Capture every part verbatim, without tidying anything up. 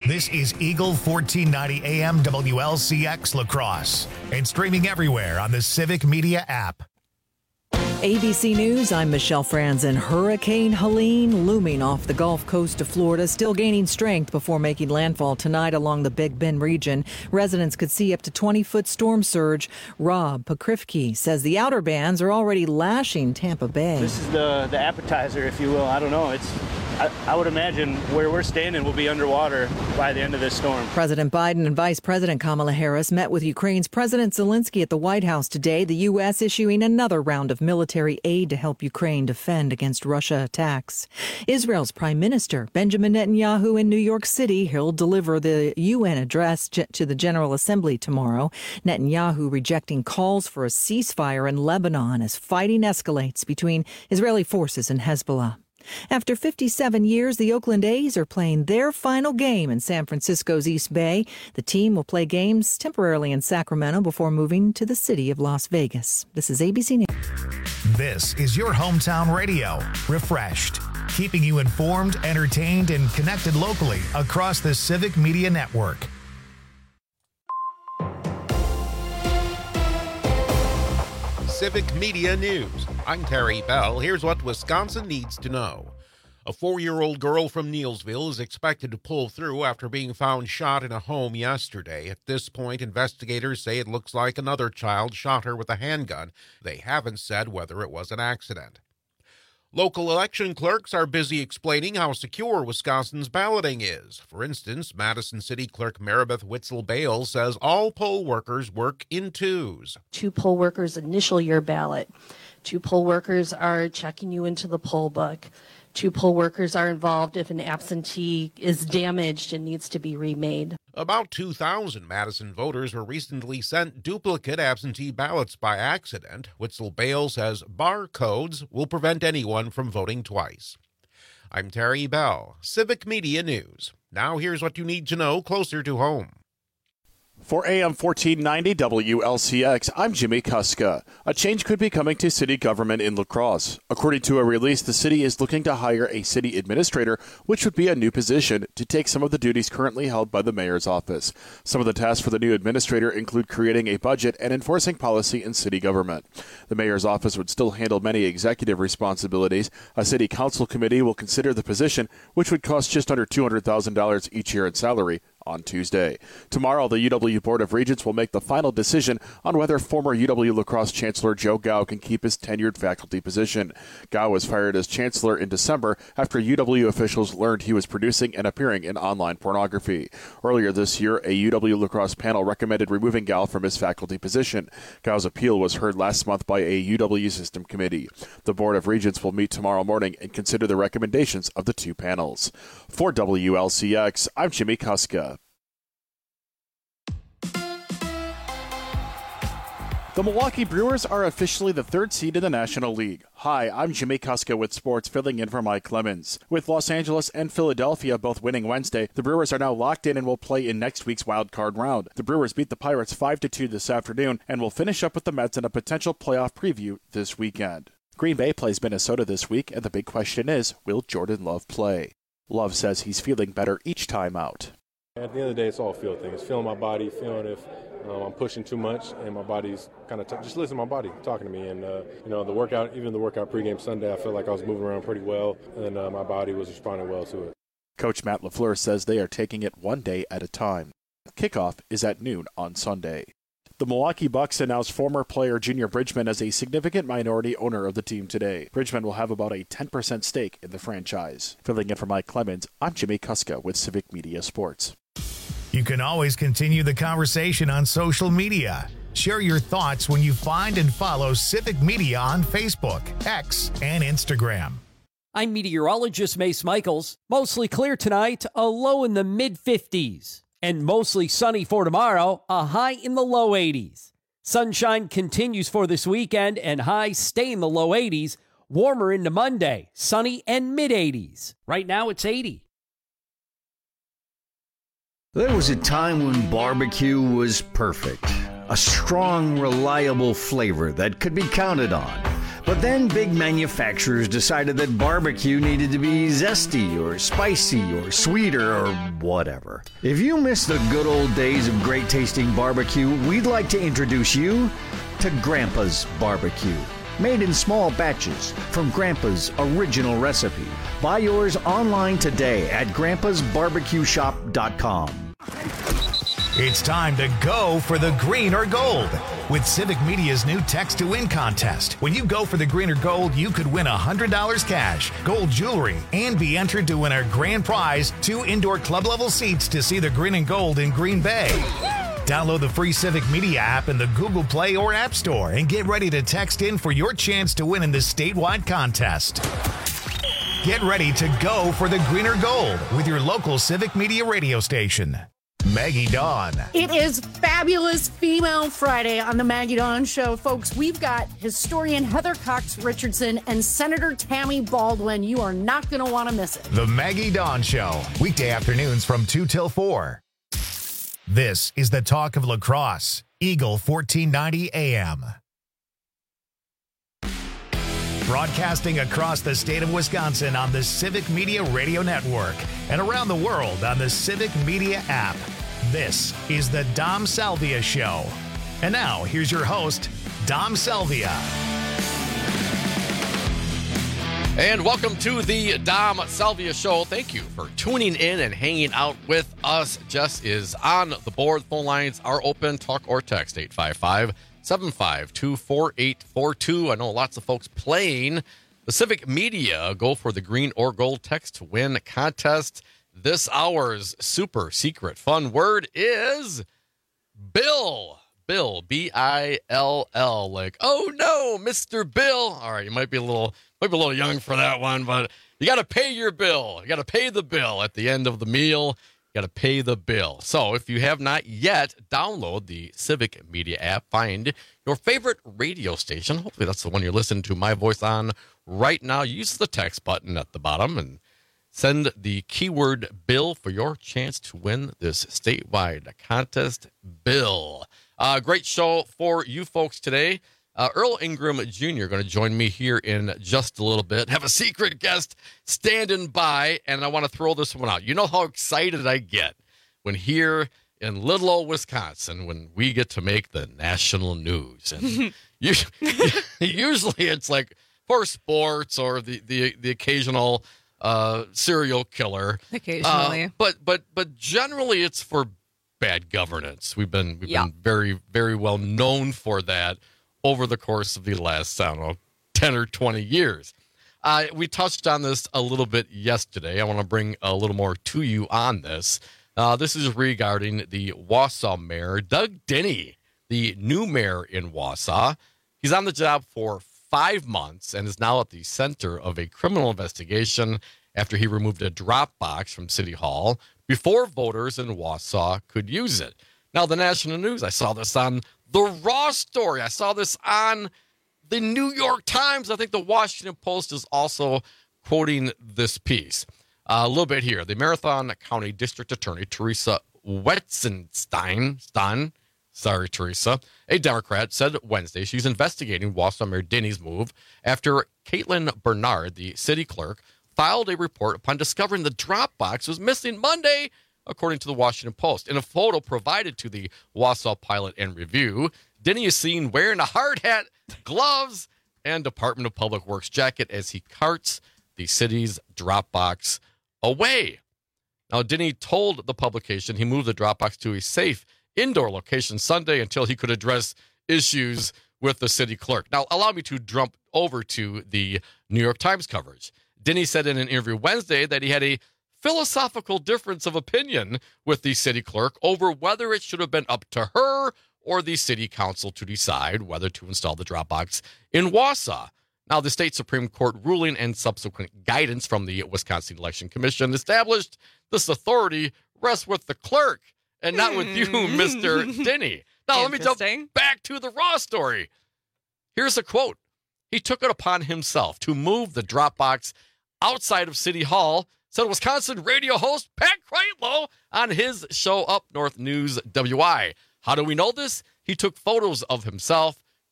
This is Eagle fourteen ninety A M W L C X La Crosse and streaming everywhere on the Civic Media app. A B C News, I'm Michelle Franzen. Hurricane Helene looming off the Gulf Coast of Florida, still gaining strength before making landfall tonight along the Big Bend region. Residents could see up to twenty-foot storm surge. Rob Pokrifke says the outer bands are already lashing Tampa Bay. This is the, the appetizer, if you will. I don't know. It's I, I would imagine where we're standing will be underwater by the end of this storm. President Biden and Vice President Kamala Harris met with Ukraine's President Zelensky at the White House today. The U S issuing another round of military aid to help Ukraine defend against Russia attacks. Israel's Prime Minister Benjamin Netanyahu in New York City. He'll deliver the U N address to the General Assembly tomorrow. Netanyahu rejecting calls for a ceasefire in Lebanon as fighting escalates between Israeli forces and Hezbollah. After fifty-seven years, the Oakland A's are playing their final game in San Francisco's East Bay. The team will play games temporarily in Sacramento before moving to the city of Las Vegas. This is A B C News. This is your hometown radio, refreshed, keeping you informed, entertained, and connected locally across the Civic Media Network. Civic Media News. I'm Terry Bell. Here's what Wisconsin needs to know. A four-year-old girl from Neillsville is expected to pull through after being found shot in a home yesterday. At this point, investigators say it looks like another child shot her with a handgun. They haven't said whether it was an accident. Local election clerks are busy explaining how secure Wisconsin's balloting is. For instance, Madison City Clerk Maribeth Witzel-Bale says all poll workers work in twos. Two poll workers initial your ballot. Two poll workers are checking you into the poll book. Two poll workers are involved if an absentee is damaged and needs to be remade. About two thousand Madison voters were recently sent duplicate absentee ballots by accident. Witzel-Bale says barcodes will prevent anyone from voting twice. I'm Terry Bell, Civic Media News. Now here's what you need to know closer to home. For A M fourteen ninety W L C X, I'm Jimmy Kuska. A change could be coming to city government in La Crosse. According to a release, the city is looking to hire a city administrator, which would be a new position, to take some of the duties currently held by the mayor's office. Some of the tasks for the new administrator include creating a budget and enforcing policy in city government. The mayor's office would still handle many executive responsibilities. A city council committee will consider the position, which would cost just under two hundred thousand dollars each year in salary, on Tuesday. Tomorrow, the U W Board of Regents will make the final decision on whether former U W La Crosse Chancellor Joe Gao can keep his tenured faculty position. Gao was fired as chancellor in December after U W officials learned he was producing and appearing in online pornography. Earlier this year, a U W La Crosse panel recommended removing Gao from his faculty position. Gao's appeal was heard last month by a U W system committee. The Board of Regents will meet tomorrow morning and consider the recommendations of the two panels. For W L C X, I'm Jimmy Kuska. The Milwaukee Brewers are officially the third seed in the National League. Hi, I'm Jimmy Kuska with sports, filling in for Mike Clemens. With Los Angeles and Philadelphia both winning Wednesday, the Brewers are now locked in and will play in next week's wild card round. The Brewers beat the Pirates five to two this afternoon and will finish up with the Mets in a potential playoff preview this weekend. Green Bay plays Minnesota this week, and the big question is, will Jordan Love play? Love says he's feeling better each time out. At the end of the day, it's all a feel thing. It's feeling my body, feeling if um, I'm pushing too much, and my body's kind of t- just listen to my body talking to me. And uh, you know, the workout, even the workout pregame Sunday, I felt like I was moving around pretty well, and uh, my body was responding well to it. Coach Matt LaFleur says they are taking it one day at a time. Kickoff is at noon on Sunday. The Milwaukee Bucks announced former player Junior Bridgman as a significant minority owner of the team today. Bridgman will have about a ten percent stake in the franchise. Filling in for Mike Clemens, I'm Jimmy Kuska with Civic Media Sports. You can always continue the conversation on social media. Share your thoughts when you find and follow Civic Media on Facebook, X, and Instagram. I'm meteorologist Mace Michaels. Mostly clear tonight, a low in the mid fifties. And mostly sunny for tomorrow, a high in the low eighties. Sunshine continues for this weekend, and highs stay in the low eighties. Warmer into Monday, sunny and mid eighties. Right now it's eighty. There was a time when barbecue was perfect. A strong, reliable flavor that could be counted on. But then big manufacturers decided that barbecue needed to be zesty or spicy or sweeter or whatever. If you miss the good old days of great tasting barbecue, we'd like to introduce you to Grandpa's Barbecue. Made in small batches from Grandpa's original recipe. Buy yours online today at grandpas barbecue shop dot com. It's time to go for the green or gold with Civic Media's new Text to Win contest. When you go for the green or gold, you could win one hundred dollars cash, gold jewelry, and be entered to win our grand prize, two indoor club-level seats to see the green and gold in Green Bay. Download the free Civic Media app in the Google Play or App Store and get ready to text in for your chance to win in this statewide contest. Get ready to go for the green or gold with your local Civic Media radio station. Maggie Dawn. It is Fabulous Female Friday on the Maggie Dawn Show. Folks, we've got historian Heather Cox Richardson and Senator Tammy Baldwin. You are not going to want to miss it. The Maggie Dawn Show, weekday afternoons from two till four. This is the talk of La Crosse, Eagle fourteen ninety A M. Broadcasting across the state of Wisconsin on the Civic Media Radio Network and around the world on the Civic Media app. This is the Dom Salvia Show. And now, here's your host, Dom Salvia. And welcome to the Dom Salvia Show. Thank you for tuning in and hanging out with us. Jess is on the board. Phone lines are open. Talk or text eight five five, seven five two, four eight four two. I know lots of folks playing the Civic Media Go for the Green or Gold Text to Win contest. This hour's super secret fun word is Bill. Bill, B I L L, like, oh no, Mister Bill. All right, you might be a little might be a little young for that one, but you got to pay your bill. You got to pay the bill at the end of the meal. You got to pay the bill. So if you have not yet, download the Civic Media app. Find your favorite radio station. Hopefully that's the one you're listening to my voice on right now. Use the text button at the bottom and send the keyword bill for your chance to win this statewide contest. Bill. Uh, great show for you folks today. Uh, Earl Ingram Junior going to join me here in just a little bit. Have a secret guest standing by, and I want to throw this one out. You know how excited I get when here in little old Wisconsin, when we get to make the national news. And usually, usually it's like for sports or the, the, the occasional uh, serial killer. Occasionally. Uh, but, but, but generally it's for bad governance. We've been we've yeah. been very, very well known for that over the course of the last, I don't know, ten or twenty years. Uh, we touched on this a little bit yesterday. I want to bring a little more to you on this. Uh, this is regarding the Wausau mayor, Doug Denny, the new mayor in Wausau. He's on the job for five months and is now at the center of a criminal investigation after he removed a drop box from City Hall before voters in Wausau could use it. Now, the national news, I saw this on the Raw story. I saw this on the New York Times. I think the Washington Post is also quoting this piece. Uh, a little bit here. The Marathon County District Attorney, Teresa Wetzenstein, Stein, sorry, Teresa, a Democrat, said Wednesday she's investigating Wausau Mayor Denny's move after Caitlin Bernard, the city clerk, filed a report upon discovering the drop box was missing Monday, according to the Washington Post. In a photo provided to the Wausau Pilot and Review, Denny is seen wearing a hard hat, gloves, and Department of Public Works jacket as he carts the city's drop box away. Now, Denny told the publication he moved the drop box to a safe indoor location Sunday until he could address issues with the city clerk. Now, allow me to jump over to the New York Times coverage. Denny said in an interview Wednesday that he had a philosophical difference of opinion with the city clerk over whether it should have been up to her or the city council to decide whether to install the drop box in Wausau. Now, the state Supreme Court ruling and subsequent guidance from the Wisconsin Election Commission established this authority rests with the clerk and not with you, Mister Denny. Now, let me jump back to the Raw story. Here's a quote. He took it upon himself to move the drop box outside of City Hall, said Wisconsin radio host Pat Kreitlow on his show Up North News W I. How do we know this? He took photos of himself,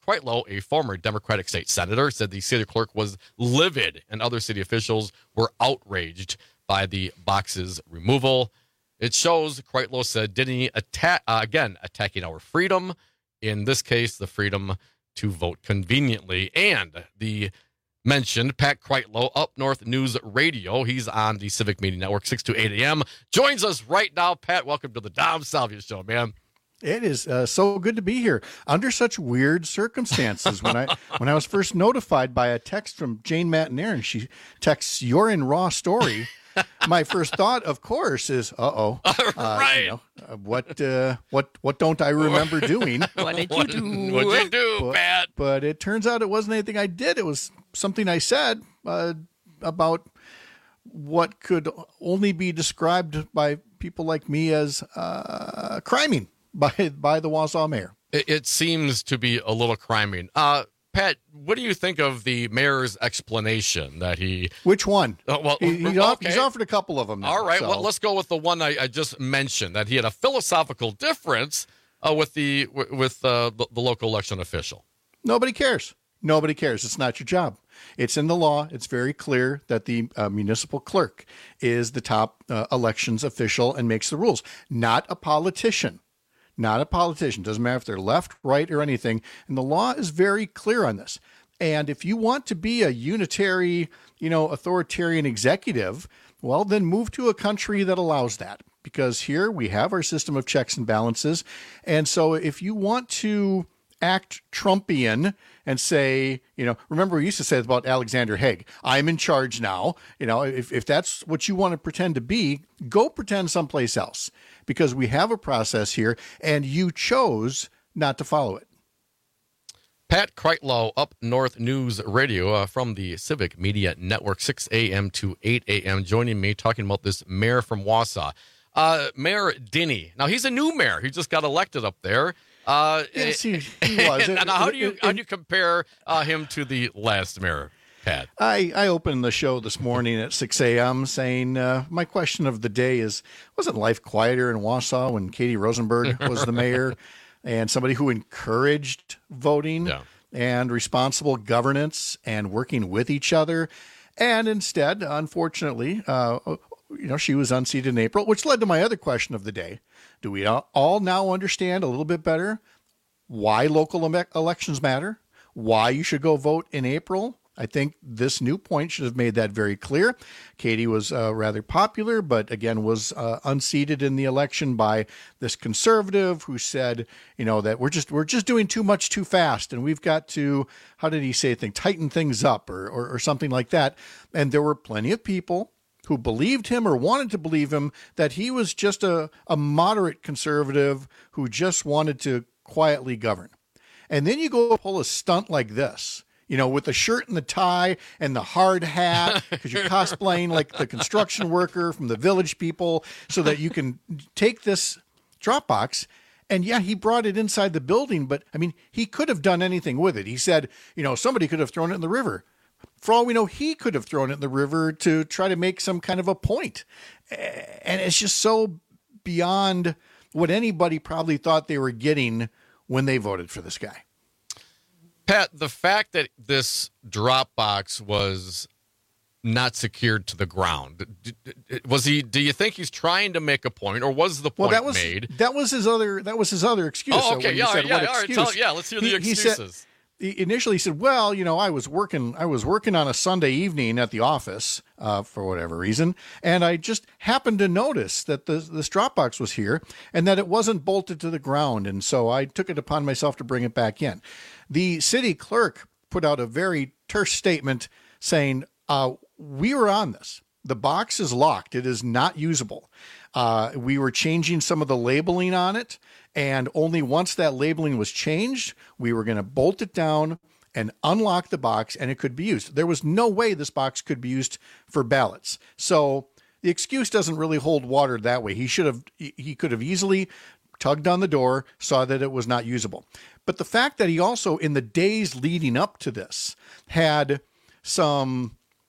Quitlow, a former Democratic state senator, said the city clerk was livid and other city officials were outraged by the box's removal. It shows, Quitlow said, Denny attack uh, again attacking our freedom, in this case, the freedom to vote conveniently. And the mentioned Pat Quitlow, Up North News Radio. He's on the Civic Media Network, six to eight a.m. Joins us right now. Pat, welcome to the Dom Salvia Show, man. It is uh, so good to be here under such weird circumstances. When I when I was first notified by a text from Jane Mattinarin, she texts, "You're in Raw Story." My first thought, of course, is, "Uh-oh, uh, right? You know, uh, what uh, what what don't I remember doing? What did you do? What did you do, but, Pat?" But it turns out it wasn't anything I did. It was something I said uh, about what could only be described by people like me as uh, criming by by the Wausau mayor. It, it seems to be a little criming. Uh, Pat, what do you think of the mayor's explanation that he... Which one? Uh, well, he, he's, okay. off, he's offered a couple of them now, All right, so. well, let's go with the one I, I just mentioned, that he had a philosophical difference uh, with the with uh, the, the local election official. Nobody cares. Nobody cares. It's not your job. It's in the law. It's very clear that the uh, municipal clerk is the top uh, elections official and makes the rules, not a politician. Not a politician. Doesn't matter if they're left, right, or anything. And the law is very clear on this. And if you want to be a unitary, you know, authoritarian executive, well, then move to a country that allows that. Because here we have our system of checks and balances. And so if you want to act Trumpian and say, you know, remember we used to say about Alexander Haig, I'm in charge now. You know, if, if that's what you want to pretend to be, go pretend someplace else, because we have a process here and you chose not to follow it. Pat Quitlow, Up North News Radio uh, from the Civic Media Network, six a.m. to eight a.m., joining me talking about this mayor from Wausau. Uh, Mayor Denny. Now, he's a new mayor. He just got elected up there. Uh, yes, he, he was. And how do you how do you compare uh, him to the last mayor, Pat? I, I opened the show this morning at six a.m. saying uh, my question of the day is, wasn't life quieter in Wausau when Katie Rosenberg was the mayor and somebody who encouraged voting yeah. and responsible governance and working with each other? And instead, unfortunately, uh, you know, she was unseated in April, which led to my other question of the day. Do we all now understand a little bit better why local elections matter, why you should go vote in April? I think this new point should have made that very clear. Katie was uh, rather popular, but again was uh, unseated in the election by this conservative who said, you know, that we're just we're just doing too much too fast, and we've got to, how did he say thing, tighten things up or, or or something like that. And there were plenty of people who believed him or wanted to believe him that he was just a, a moderate conservative who just wanted to quietly govern. And then you go pull a stunt like this, you know, with the shirt and the tie and the hard hat, because you're cosplaying like the construction worker from the Village People, so that you can take this drop box. And yeah, he brought it inside the building, but I mean, he could have done anything with it. He said, you know, somebody could have thrown it in the river. For all we know, he could have thrown it in the river to try to make some kind of a point. And it's just so beyond what anybody probably thought they were getting when they voted for this guy. Pat, the fact that this drop box was not secured to the ground, was he, do you think he's trying to make a point, or was the point well, that was, made? That was his other, that was his other excuse. Oh, okay. Yeah, said, yeah, what all right. excuse? Tell, yeah, let's hear the he, excuses. He said, initially he said, well, you know, I was working, I was working on a Sunday evening at the office uh, for whatever reason. And I just happened to notice that the, this drop box was here and that it wasn't bolted to the ground. And so I took it upon myself to bring it back in. The city clerk put out a very terse statement saying, uh, we were on this. The box is locked. It is not usable. Uh, we were changing some of the labeling on it, and only once that labeling was changed, we were going to bolt it down and unlock the box, and it could be used. There was no way this box could be used for ballots. So the excuse doesn't really hold water that way. He should have, he could have easily tugged on the door, saw that it was not usable. But the fact that he also, in the days leading up to this, had some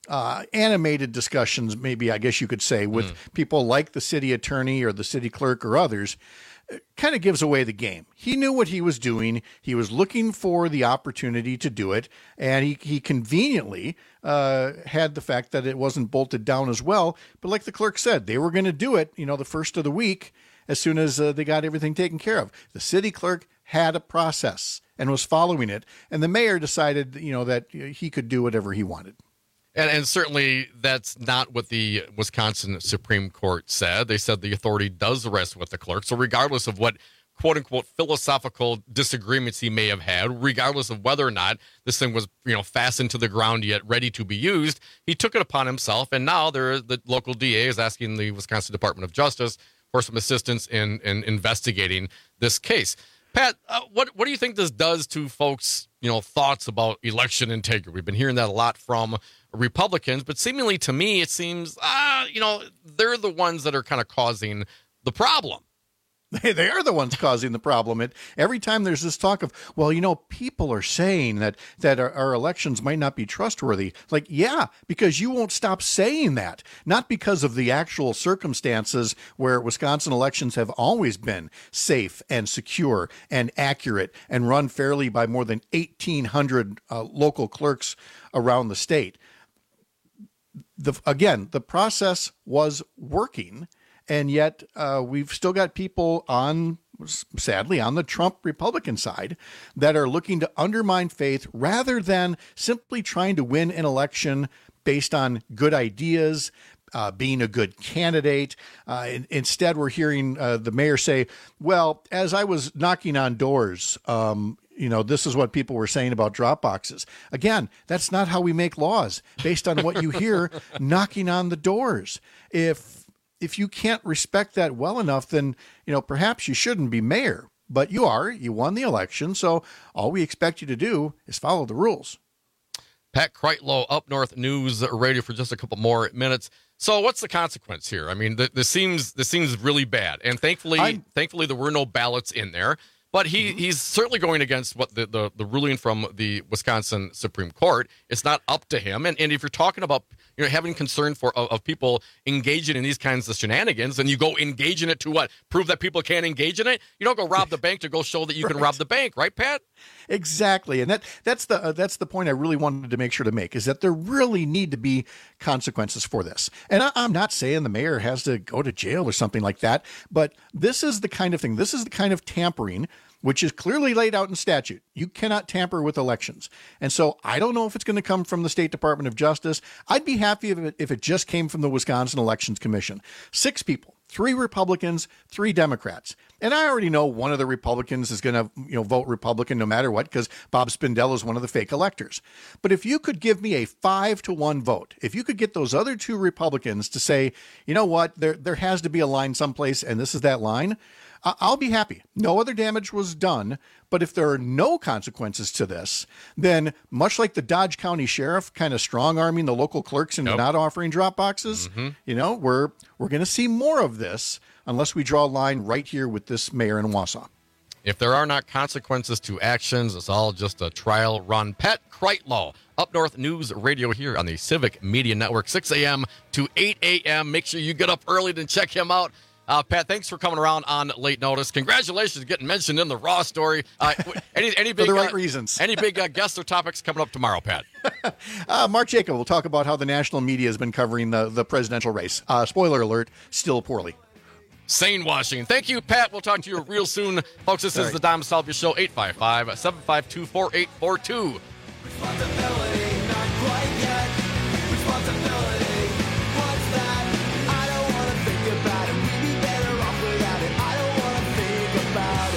uh, animated discussions, maybe I guess you could say, with mm. people like the city attorney or the city clerk or others, kind of gives away the game. He knew what he was doing. He was looking for the opportunity to do it, and he, he conveniently uh, had the fact that it wasn't bolted down as well. But like the clerk said, they were going to do it, you know, the first of the week as soon as uh, they got everything taken care of. The city clerk had a process and was following it, and the mayor decided, you know, that he could do whatever he wanted. And, and certainly that's not what the Wisconsin Supreme Court said. They said the authority does rest with the clerk. So regardless of what quote-unquote philosophical disagreements he may have had, regardless of whether or not this thing was, you know, fastened to the ground yet ready to be used, he took it upon himself. And now there, the local D A is asking the Wisconsin Department of Justice for some assistance in, in investigating this case. Pat, uh, what what do you think this does to folks, you know, thoughts about election integrity? We've been hearing that a lot from Republicans, but seemingly to me, it seems, uh, you know, they're the ones that are kind of causing the problem. They, they are the ones causing the problem. It, every time there's this talk of, well, you know, people are saying that that our, our elections might not be trustworthy. Like, yeah, because you won't stop saying that. Not because of the actual circumstances where Wisconsin elections have always been safe and secure and accurate and run fairly by more than eighteen hundred uh, local clerks around the state. The, again, the process was working. And yet uh, we've still got people on, sadly, on the Trump Republican side that are looking to undermine faith rather than simply trying to win an election based on good ideas, uh, being a good candidate. Uh, in, instead, we're hearing uh, the mayor say, well, as I was knocking on doors, um, you know, this is what people were saying about drop boxes. Again, that's not how we make laws, based on what you hear knocking on the doors. If If you can't respect that well enough, then, you know, perhaps you shouldn't be mayor, but you are. You won the election. So all we expect you to do is follow the rules. Pat Kreitlow, Up North News Radio, for just a couple more minutes. So what's the consequence here? I mean, th- this seems this seems really bad. And thankfully, I'm, thankfully, there were no ballots in there. But he, mm-hmm. he's certainly going against what the, the, the ruling from the Wisconsin Supreme Court. It's not up to him. And and if you're talking about, you know, having concern for of, of people engaging in these kinds of shenanigans, and you go engage in it to what? Prove that people can't engage in it? You don't go rob the bank to go show that you right. can rob the bank, right, Pat? Exactly. And that that's the uh, that's the point I really wanted to make sure to make, is that there really need to be consequences for this. And I, I'm not saying the mayor has to go to jail or something like that, but this is the kind of thing, this is the kind of tampering which is clearly laid out in statute. You cannot tamper with elections. And so I don't know if it's going to come from the State Department of Justice. I'd be happy if it, if it just came from the Wisconsin Elections Commission. Six people, three Republicans, three Democrats. And I already know one of the Republicans is going to, you know, vote Republican no matter what, because Bob Spindell is one of the fake electors. But if you could give me a five to one vote, if you could get those other two Republicans to say, you know what, there there has to be a line someplace, and this is that line, I'll be happy. No other damage was done. But if there are no consequences to this, then much like the Dodge County Sheriff kind of strong-arming the local clerks into nope. not offering drop boxes, mm-hmm. you know, we're we're going to see more of this unless we draw a line right here with this mayor in Wausau. If there are not consequences to actions, it's all just a trial run. Pat Kreitlow, Up North News Radio here on the Civic Media Network, six a.m. to eight a.m. Make sure you get up early to check him out. Uh, Pat, thanks for coming around on late notice. Congratulations getting mentioned in the Raw story. Uh, any any big for the right uh, reasons. Any big uh, guests or topics coming up tomorrow, Pat? uh, Mark Jacob will talk about how the national media has been covering the, the presidential race. Uh, spoiler alert, still poorly. Sane washing. Thank you, Pat. We'll talk to you real soon. Folks, this All is right. the Dom Salvia Show, eight five five, seven five two, four eight four two. Responsibility, not quite yet. Responsibility, what's that? I don't want to think about it. We'd be better off without it. I don't want to think about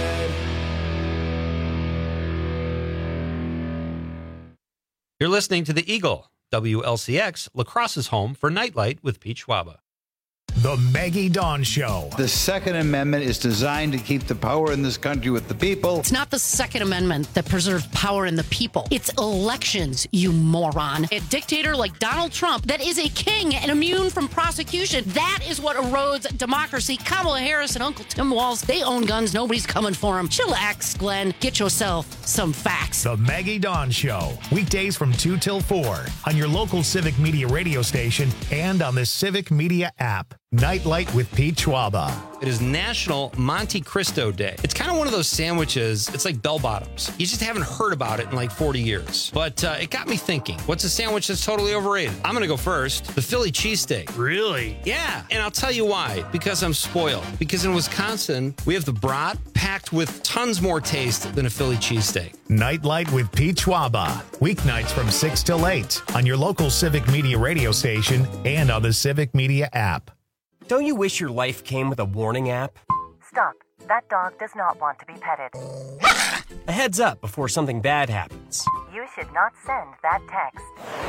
it. You're listening to The Eagle, W L C X, La Crosse's home for Nightlight with Pete Schwaba. The Maggie Dawn Show. The Second Amendment is designed to keep the power in this country with the people. It's not the Second Amendment that preserves power in the people. It's elections, you moron. A dictator like Donald Trump that is a king and immune from prosecution. That is what erodes democracy. Kamala Harris and Uncle Tim Walz, they own guns. Nobody's coming for them. Chillax, Glenn. Get yourself some facts. The Maggie Dawn Show. Weekdays from two till four on your local Civic Media radio station and on the Civic Media app. Nightlight with Pete Schwaba. It is National Monte Cristo Day. It's kind of one of those sandwiches. It's like bell bottoms. You just haven't heard about it in like forty years. But uh, it got me thinking, what's a sandwich that's totally overrated? I'm going to go first. The Philly cheesesteak. Really? Yeah. And I'll tell you why. Because I'm spoiled. Because in Wisconsin, we have the brat packed with tons more taste than a Philly cheesesteak. Nightlight with Pete Schwaba. Weeknights from six till eight on your local Civic Media radio station and on the Civic Media app. Don't you wish your life came with a warning app? Stop. That dog does not want to be petted. A heads up before something bad happens. You should not send that text.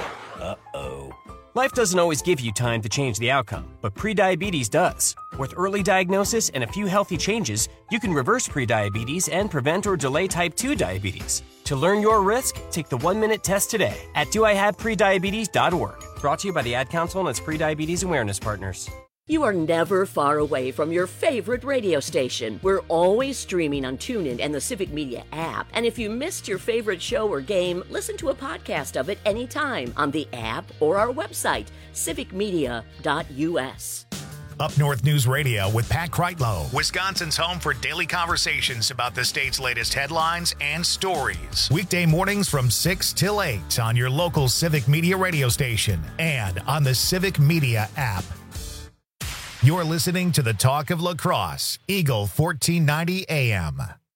Uh-oh. Life doesn't always give you time to change the outcome, but prediabetes does. With early diagnosis and a few healthy changes, you can reverse prediabetes and prevent or delay type two diabetes. To learn your risk, take the one-minute test today at do I have prediabetes dot org. Brought to you by the Ad Council and its prediabetes awareness partners. You are never far away from your favorite radio station. We're always streaming on TuneIn and the Civic Media app. And if you missed your favorite show or game, listen to a podcast of it anytime on the app or our website, civic media dot u s. Up North News Radio with Pat Kreitlow, Wisconsin's home for daily conversations about the state's latest headlines and stories. Weekday mornings from six till eight on your local Civic Media radio station and on the Civic Media app. You're listening to the Talk of La Crosse, Eagle fourteen ninety A M.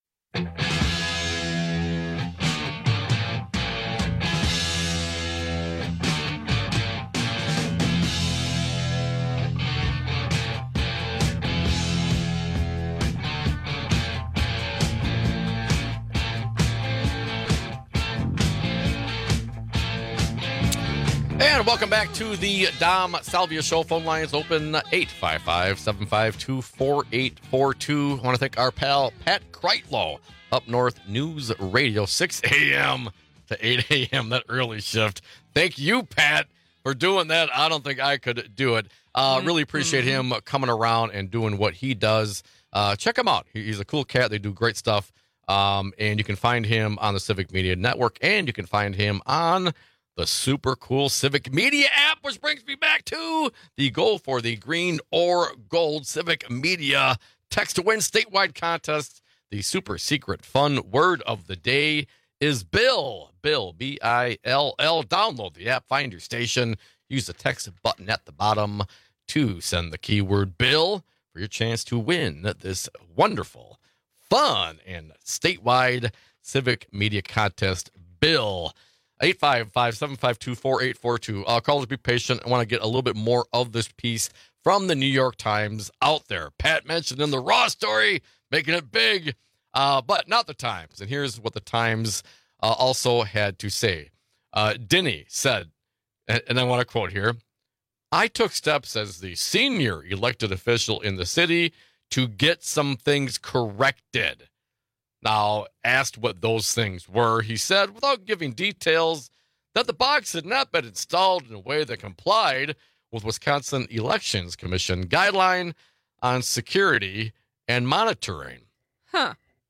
And welcome back to the Dom Salvia Show. Phone lines open eight five five, seven five two, four eight four two. I want to thank our pal Pat Kreitlow, Up North News Radio, six a.m. to eight a.m., that early shift. Thank you, Pat, for doing that. I don't think I could do it. Uh, really appreciate him coming around and doing what he does. Uh, check him out. He, he's a cool cat. They do great stuff. Um, and you can find him on the Civic Media Network, and you can find him on the super cool Civic Media app, which brings me back to the goal for the green or gold Civic Media text to win statewide contest. The super secret fun word of the day is Bill. Bill, B I L L. Download the app, find your station, use the text button at the bottom to send the keyword Bill for your chance to win this wonderful, fun, and statewide Civic Media contest. Bill. eight five five, seven five two, four eight four two. Uh, callers, be patient. I want to get a little bit more of this piece from the New York Times out there. Pat mentioned in the Raw story, making it big, uh, but not the Times. And here's what the Times uh, also had to say. Uh, Denny said, and, and I want to quote here, I took steps as the senior elected official in the city to get some things corrected. Now, asked what those things were, he said, without giving details, that the box had not been installed in a way that complied with Wisconsin Elections Commission guideline on security and monitoring. Huh.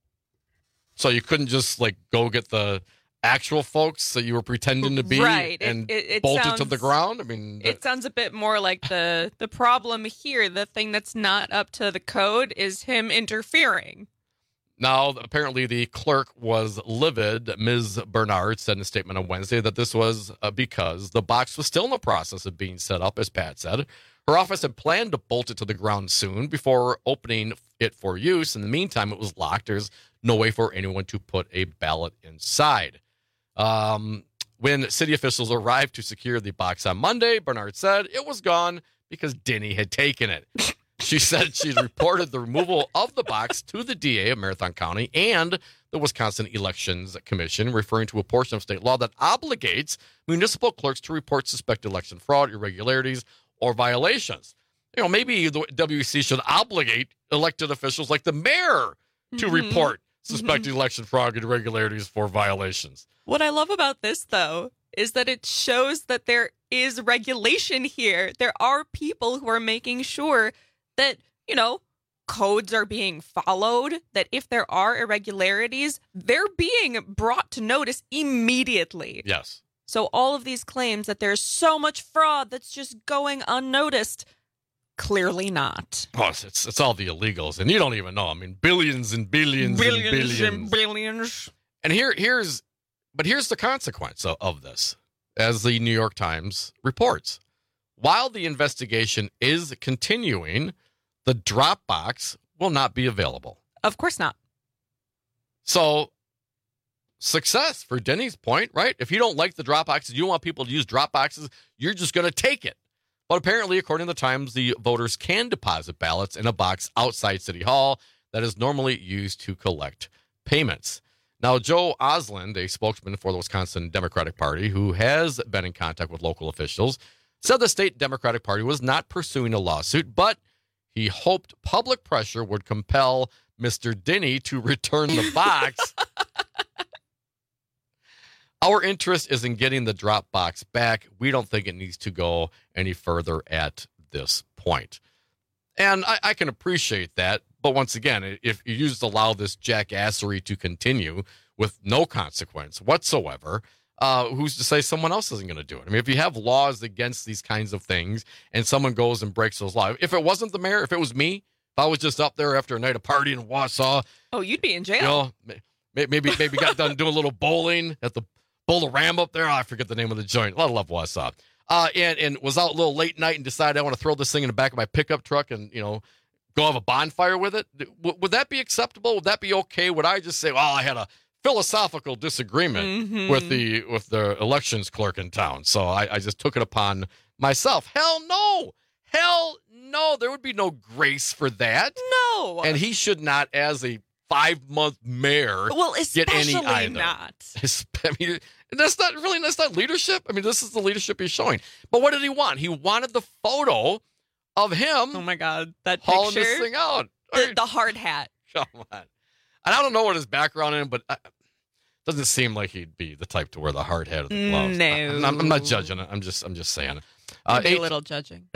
So you couldn't just, like, go get the actual folks that you were pretending to be right. and it, it, it bolt sounds, it to the ground? I mean, it sounds a bit more like the, the problem here, the thing that's not up to the code, is him interfering. Now, apparently the clerk was livid. Miz Bernard said in a statement on Wednesday that this was uh, because the box was still in the process of being set up, as Pat said. Her office had planned to bolt it to the ground soon before opening it for use. In the meantime, it was locked. There's no way for anyone to put a ballot inside. Um, when city officials arrived to secure the box on Monday, Bernard said it was gone because Denny had taken it. She said she reported the removal of the box to the D A of Marathon County and the Wisconsin Elections Commission, referring to a portion of state law that obligates municipal clerks to report suspected election fraud, irregularities, or violations. you know, maybe the W E C should obligate elected officials like the mayor to Mhm. report suspected Mhm. election fraud and irregularities for violations. What I love about this, though, is that it shows that there is regulation here. There are people who are making sure that, you know, codes are being followed, that if there are irregularities, they're being brought to notice immediately. Yes. So all of these claims that there's so much fraud that's just going unnoticed, clearly not. Oh, it's, it's it's all the illegals, and you don't even know. I mean, billions and billions, Billions and billions. and billions. And here, here's, but here's the consequence of, of this, as the New York Times reports. While the investigation is continuing, the Dropbox will not be available. Of course not. So, success for Denny's point, right? If you don't like the Dropboxes, you don't want people to use Dropboxes, you're just going to take it. But apparently, according to the Times, the voters can deposit ballots in a box outside City Hall that is normally used to collect payments. Now, Joe Osland, a spokesman for the Wisconsin Democratic Party, who has been in contact with local officials, said the state Democratic Party was not pursuing a lawsuit, but he hoped public pressure would compel Mister Denny to return the box. Our interest is in getting the Dropbox back. We don't think it needs to go any further at this point. And I, I can appreciate that. But once again, if you just allow this jackassery to continue with no consequence whatsoever, uh, who's to say someone else isn't going to do it? I mean, if you have laws against these kinds of things and someone goes and breaks those laws, if it wasn't the mayor, if it was me, if I was just up there after a night of party in Wausau, Oh, you'd be in jail. you know, may- maybe maybe got done doing a little bowling at the Bowl-O-Ram up there. Oh, I forget the name of the joint. A lot of love Wausau. Uh, and, and was out a little late night and decided I want to throw this thing in the back of my pickup truck and, you know, go have a bonfire with it. W- would that be acceptable? Would that be okay? Would I just say, well, I had a philosophical disagreement Mhm. with the with the elections clerk in town, so I, I just took it upon myself? Hell no. Hell no. There would be no grace for that. No. And he should not, as a five-month mayor, Well, get any especially either. not. I mean, that's not really, that's not leadership. I mean, this is the leadership he's showing. But what did he want? He wanted the photo of him. Oh my God, that hauling picture. this thing out. The, the hard hat. Come on. And I don't know what his background is, but it doesn't seem like he'd be the type to wear the hard hat or the gloves. No. I, I'm, I'm not judging it. I'm just, I'm just saying. Uh, Maybe eight, a little judging.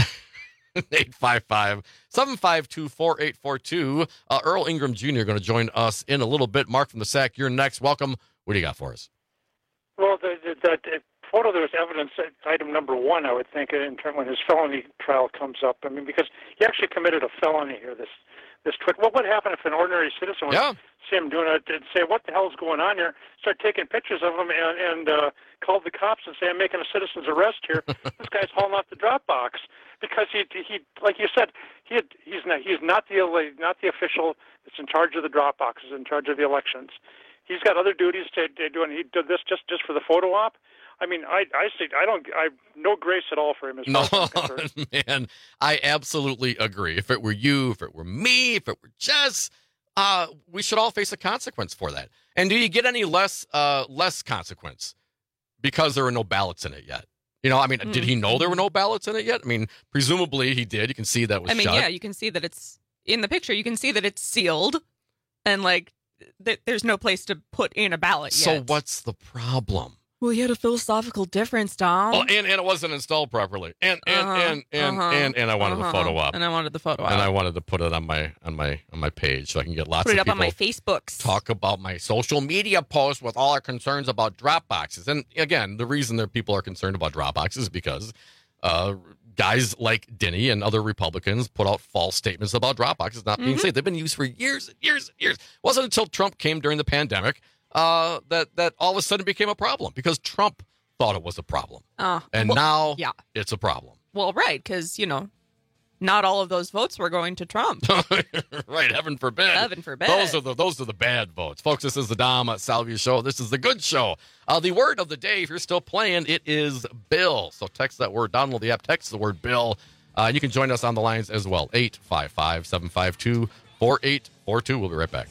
eight five five, seven five two, four eight four two. Uh, Earl Ingram Junior going to join us in a little bit. Mark from the Sack, you're next. Welcome. What do you got for us? Well, the, the, the, the photo, there was evidence, uh, item number one, I would think, in terms when his felony trial comes up. I mean, because he actually committed a felony here, this this trick. What would happen if an ordinary citizen would Yeah. see him doing it and say, what the hell's going on here, start taking pictures of him and, and uh, call the cops and say, I'm making a citizen's arrest here. This guy's hauling off the Dropbox. Because he, he, like you said, he had, he's not he's not the not the official that's in charge of the Dropboxes, in charge of the elections. He's got other duties to, to do, and he did this just, just for the photo op. I mean, I I see I don't I no grace at all for him. As No, far as I'm concerned. man, I absolutely agree. If it were you, if it were me, if it were Jess, uh, we should all face a consequence for that. And do you get any less uh, less consequence because there are no ballots in it yet? You know, I mean, Mm. did he know there were no ballots in it yet? I mean, presumably he did. You can see that was I mean, shut. yeah, you can see that it's in the picture. You can see that it's sealed, and like th- there's no place to put in a ballot So yet. what's the problem? Well, he had a philosophical difference, Dom. Oh, and, and it wasn't installed properly. And and Uh-huh, and and, uh-huh, and and I wanted uh-huh. the photo up. And I wanted the photo And up. I wanted to put it on my on my on my page so I can get lots Put of it up people on my Facebooks. talk about my social media posts with all our concerns about Dropboxes. And again, the reason that people are concerned about Dropboxes is because uh, guys like Denny and other Republicans put out false statements about Dropboxes not being Mhm. safe. They've been used for years and years and years. It wasn't until Trump came during the pandemic uh, that that all of a sudden became a problem because Trump thought it was a problem. Uh, And well, now yeah. it's a problem. Well, right, because you know, not all of those votes were going to Trump. Right, heaven forbid. Heaven forbid. Those are the those are the bad votes, folks. This is the Dom Salvia show. This is the good show. Uh, the word of the day, if you're still playing, it is Bill. So text that word. Download the app. Text the word Bill. Uh, and you can join us on the lines as well. eight five five, seven five two, four eight four two. We'll be right back.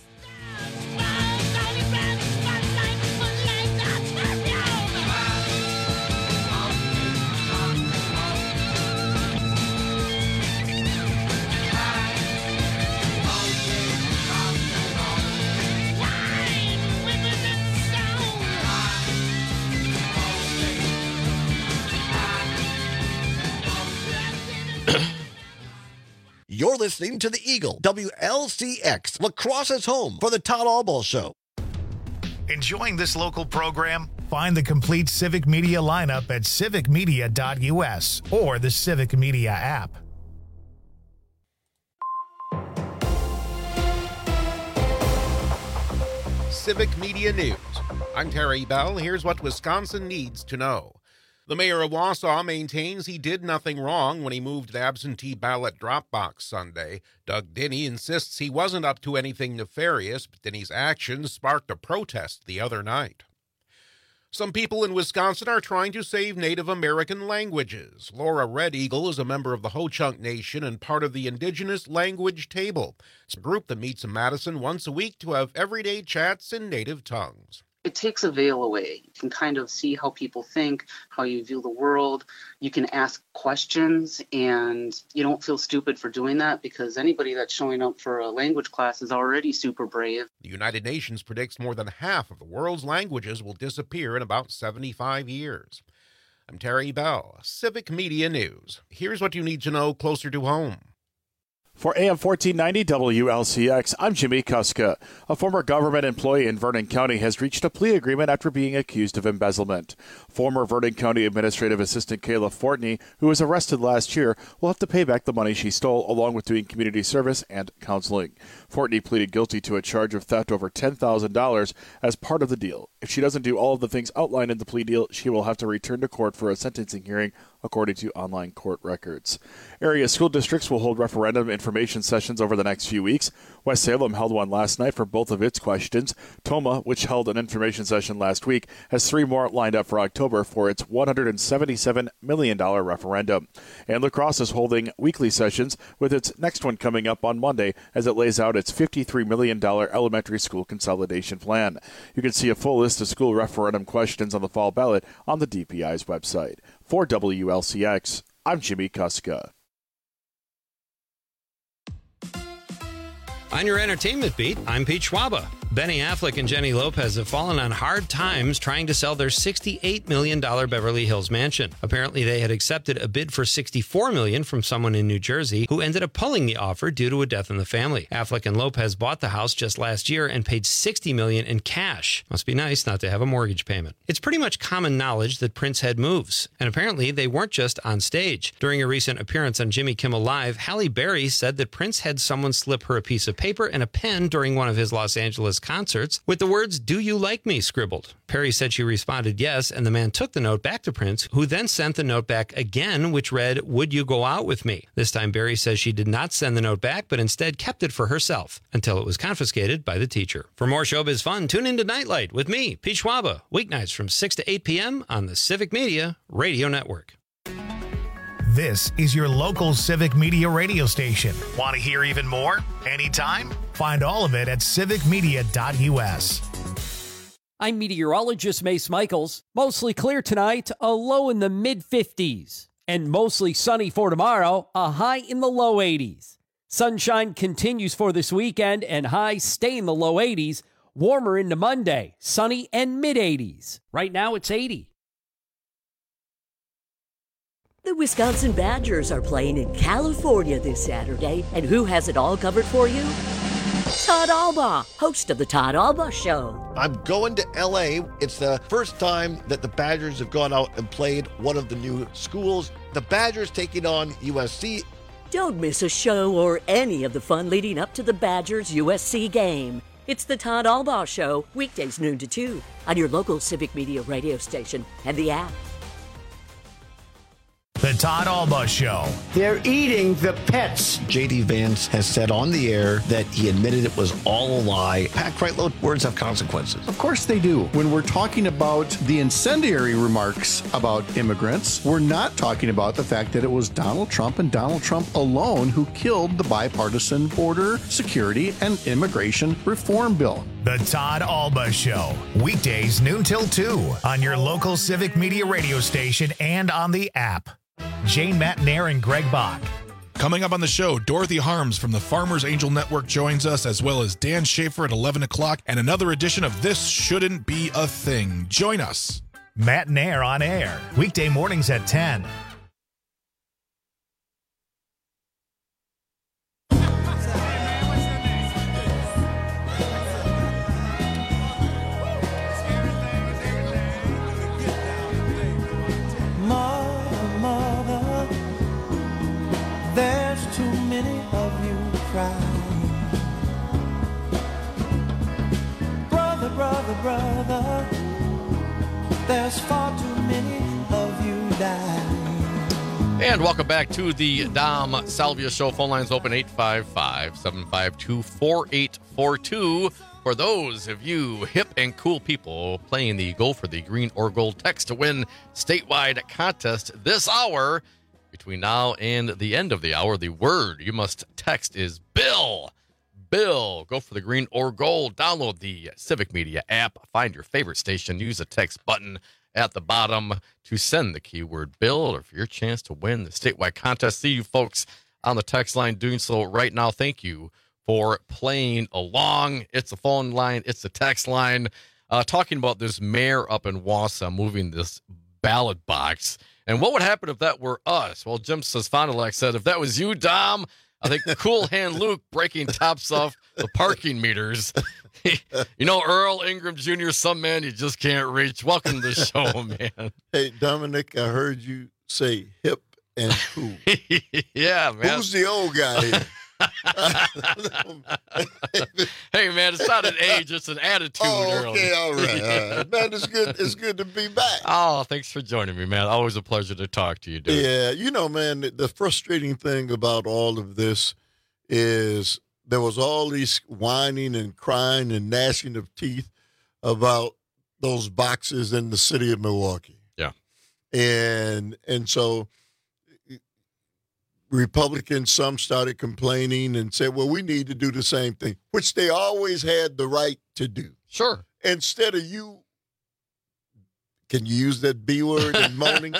listening to the Eagle, W L C X, La Crosse's home for the Todd Albaugh Show. Enjoying this local program? Find the complete Civic Media lineup at civic media dot u s or the Civic Media app. Civic Media News. I'm Terry Bell. Here's what Wisconsin needs to know. The mayor of Wausau maintains he did nothing wrong when he moved the absentee ballot drop box Sunday. Doug Denny insists he wasn't up to anything nefarious, but Denny's actions sparked a protest the other night. Some people in Wisconsin are trying to save Native American languages. Laura Red Eagle is a member of the Ho-Chunk Nation and part of the Indigenous Language Table. It's a group that meets in Madison once a week to have everyday chats in native tongues. It takes a veil away. You can kind of see how people think, how you view the world. You can ask questions, and you don't feel stupid for doing that because anybody that's showing up for a language class is already super brave. The United Nations predicts more than half of the world's languages will disappear in about seventy-five years. I'm Terry Bell, Civic Media News. Here's what you need to know closer to home. For A M fourteen ninety W L C X, I'm Jimmy Kuska. A former government employee in Vernon County has reached a plea agreement after being accused of embezzlement. Former Vernon County Administrative Assistant Kayla Fortney, who was arrested last year, will have to pay back the money she stole, along with doing community service and counseling. Fortney pleaded guilty to a charge of theft over ten thousand dollars as part of the deal. If she doesn't do all of the things outlined in the plea deal, she will have to return to court for a sentencing hearing, according to online court records. Area school districts will hold referendum information sessions over the next few weeks. West Salem held one last night for both of its questions. Toma, which held an information session last week, has three more lined up for October for its one hundred seventy-seven million dollars referendum. And La Crosse is holding weekly sessions, with its next one coming up on Monday as it lays out its fifty-three million dollars elementary school consolidation plan. You can see a full list of school referendum questions on the fall ballot on the D P I's website. For W L C X, I'm Jimmy Kuska. On your entertainment beat, I'm Pete Schwaba. Benny Affleck and Jenny Lopez have fallen on hard times trying to sell their sixty-eight million dollars Beverly Hills mansion. Apparently, they had accepted a bid for sixty-four million dollars from someone in New Jersey who ended up pulling the offer due to a death in the family. Affleck and Lopez bought the house just last year and paid sixty million dollars in cash. Must be nice not to have a mortgage payment. It's pretty much common knowledge that Prince had moves, and apparently they weren't just on stage. During a recent appearance on Jimmy Kimmel Live, Halle Berry said that Prince had someone slip her a piece of paper and a pen during one of his Los Angeles concerts with the words, "Do you like me?" scribbled. Perry said she responded yes, and the man took the note back to Prince, who then sent the note back again, which read, "Would you go out with me?" This time Berry says she did not send the note back, but instead kept it for herself until it was confiscated by the teacher. For more showbiz fun, tune into Nightlight with me, Pete Schwaba, weeknights from six to eight p.m. on the Civic Media Radio Network. This is your local Civic Media radio station. Want to hear even more? Anytime? Find all of it at civic media dot u s. I'm meteorologist Mace Michaels. Mostly clear tonight, a low in the mid fifties. And mostly sunny for tomorrow, a high in the low eighties. Sunshine continues for this weekend, and highs stay in the low eighties. Warmer into Monday, sunny and mid eighties. Right now it's eighty. The Wisconsin Badgers are playing in California this Saturday, and who has it all covered for you? Todd Albaugh, host of the Todd Albaugh Show. I'm going to L A. It's the first time that the Badgers have gone out and played one of the new schools. The Badgers taking on U S C. Don't miss a show or any of the fun leading up to the Badgers U S C game. It's the Todd Albaugh Show, weekdays noon to two, on your local Civic Media radio station and the app. The Todd Albaugh Show. They're eating the pets. J D Vance has said on the air that he admitted it was all a lie. Pat Kreitlow, words have consequences. Of course they do. When we're talking about the incendiary remarks about immigrants, we're not talking about the fact that it was Donald Trump and Donald Trump alone who killed the bipartisan border security and immigration reform bill. The Todd Albaugh Show. Weekdays noon till two on your local Civic Media radio station and on the app. Jane Matnair and Greg Bach. Coming up on the show, Dorothy Harms from the Farmers Angel Network joins us, as well as Dan Schaefer at eleven o'clock, and another edition of This Shouldn't Be a Thing. Join us. Matnair on air, weekday mornings at ten. as far too many of you die. And welcome back to the Dom Salvia Show. Phone lines open eight five five, seven five two, four eight four two. For those of you hip and cool people playing the Go for the Green or Gold text to win statewide contest this hour, between now and the end of the hour, the word you must text is Bill. Bill. Go for the green or gold. Download the Civic Media app. Find your favorite station. Use the text button at the bottom to send the keyword Bill or for your chance to win the statewide contest. See you folks on the text line doing so right now. Thank you for playing along. It's a phone line. It's a text line. Uh, talking about this mayor up in Wausau moving this ballot box. And what would happen if that were us? Well, Jim says, Fond du Lac said, if that was you, Dom, I think Cool Hand Luke breaking tops off the parking meters. You know, Earl Ingram Junior, some man you just can't reach. Welcome to the show, man. Hey, Dominic, I heard you say hip and cool. Yeah, man. Who's the old guy here? Hey, man, it's not an age, it's an attitude. Oh, okay, Earl. all right, all right. Man, it's good, it's good to be back. Oh, thanks for joining me, man. Always a pleasure to talk to you, dude. Yeah, you know, man, the frustrating thing about all of this is there was all these whining and crying and gnashing of teeth about those boxes in the city of Milwaukee. Yeah. And and so Republicans, some started complaining and said, well, we need to do the same thing, which they always had the right to do. Sure. Instead of you, can you use that B word and moaning?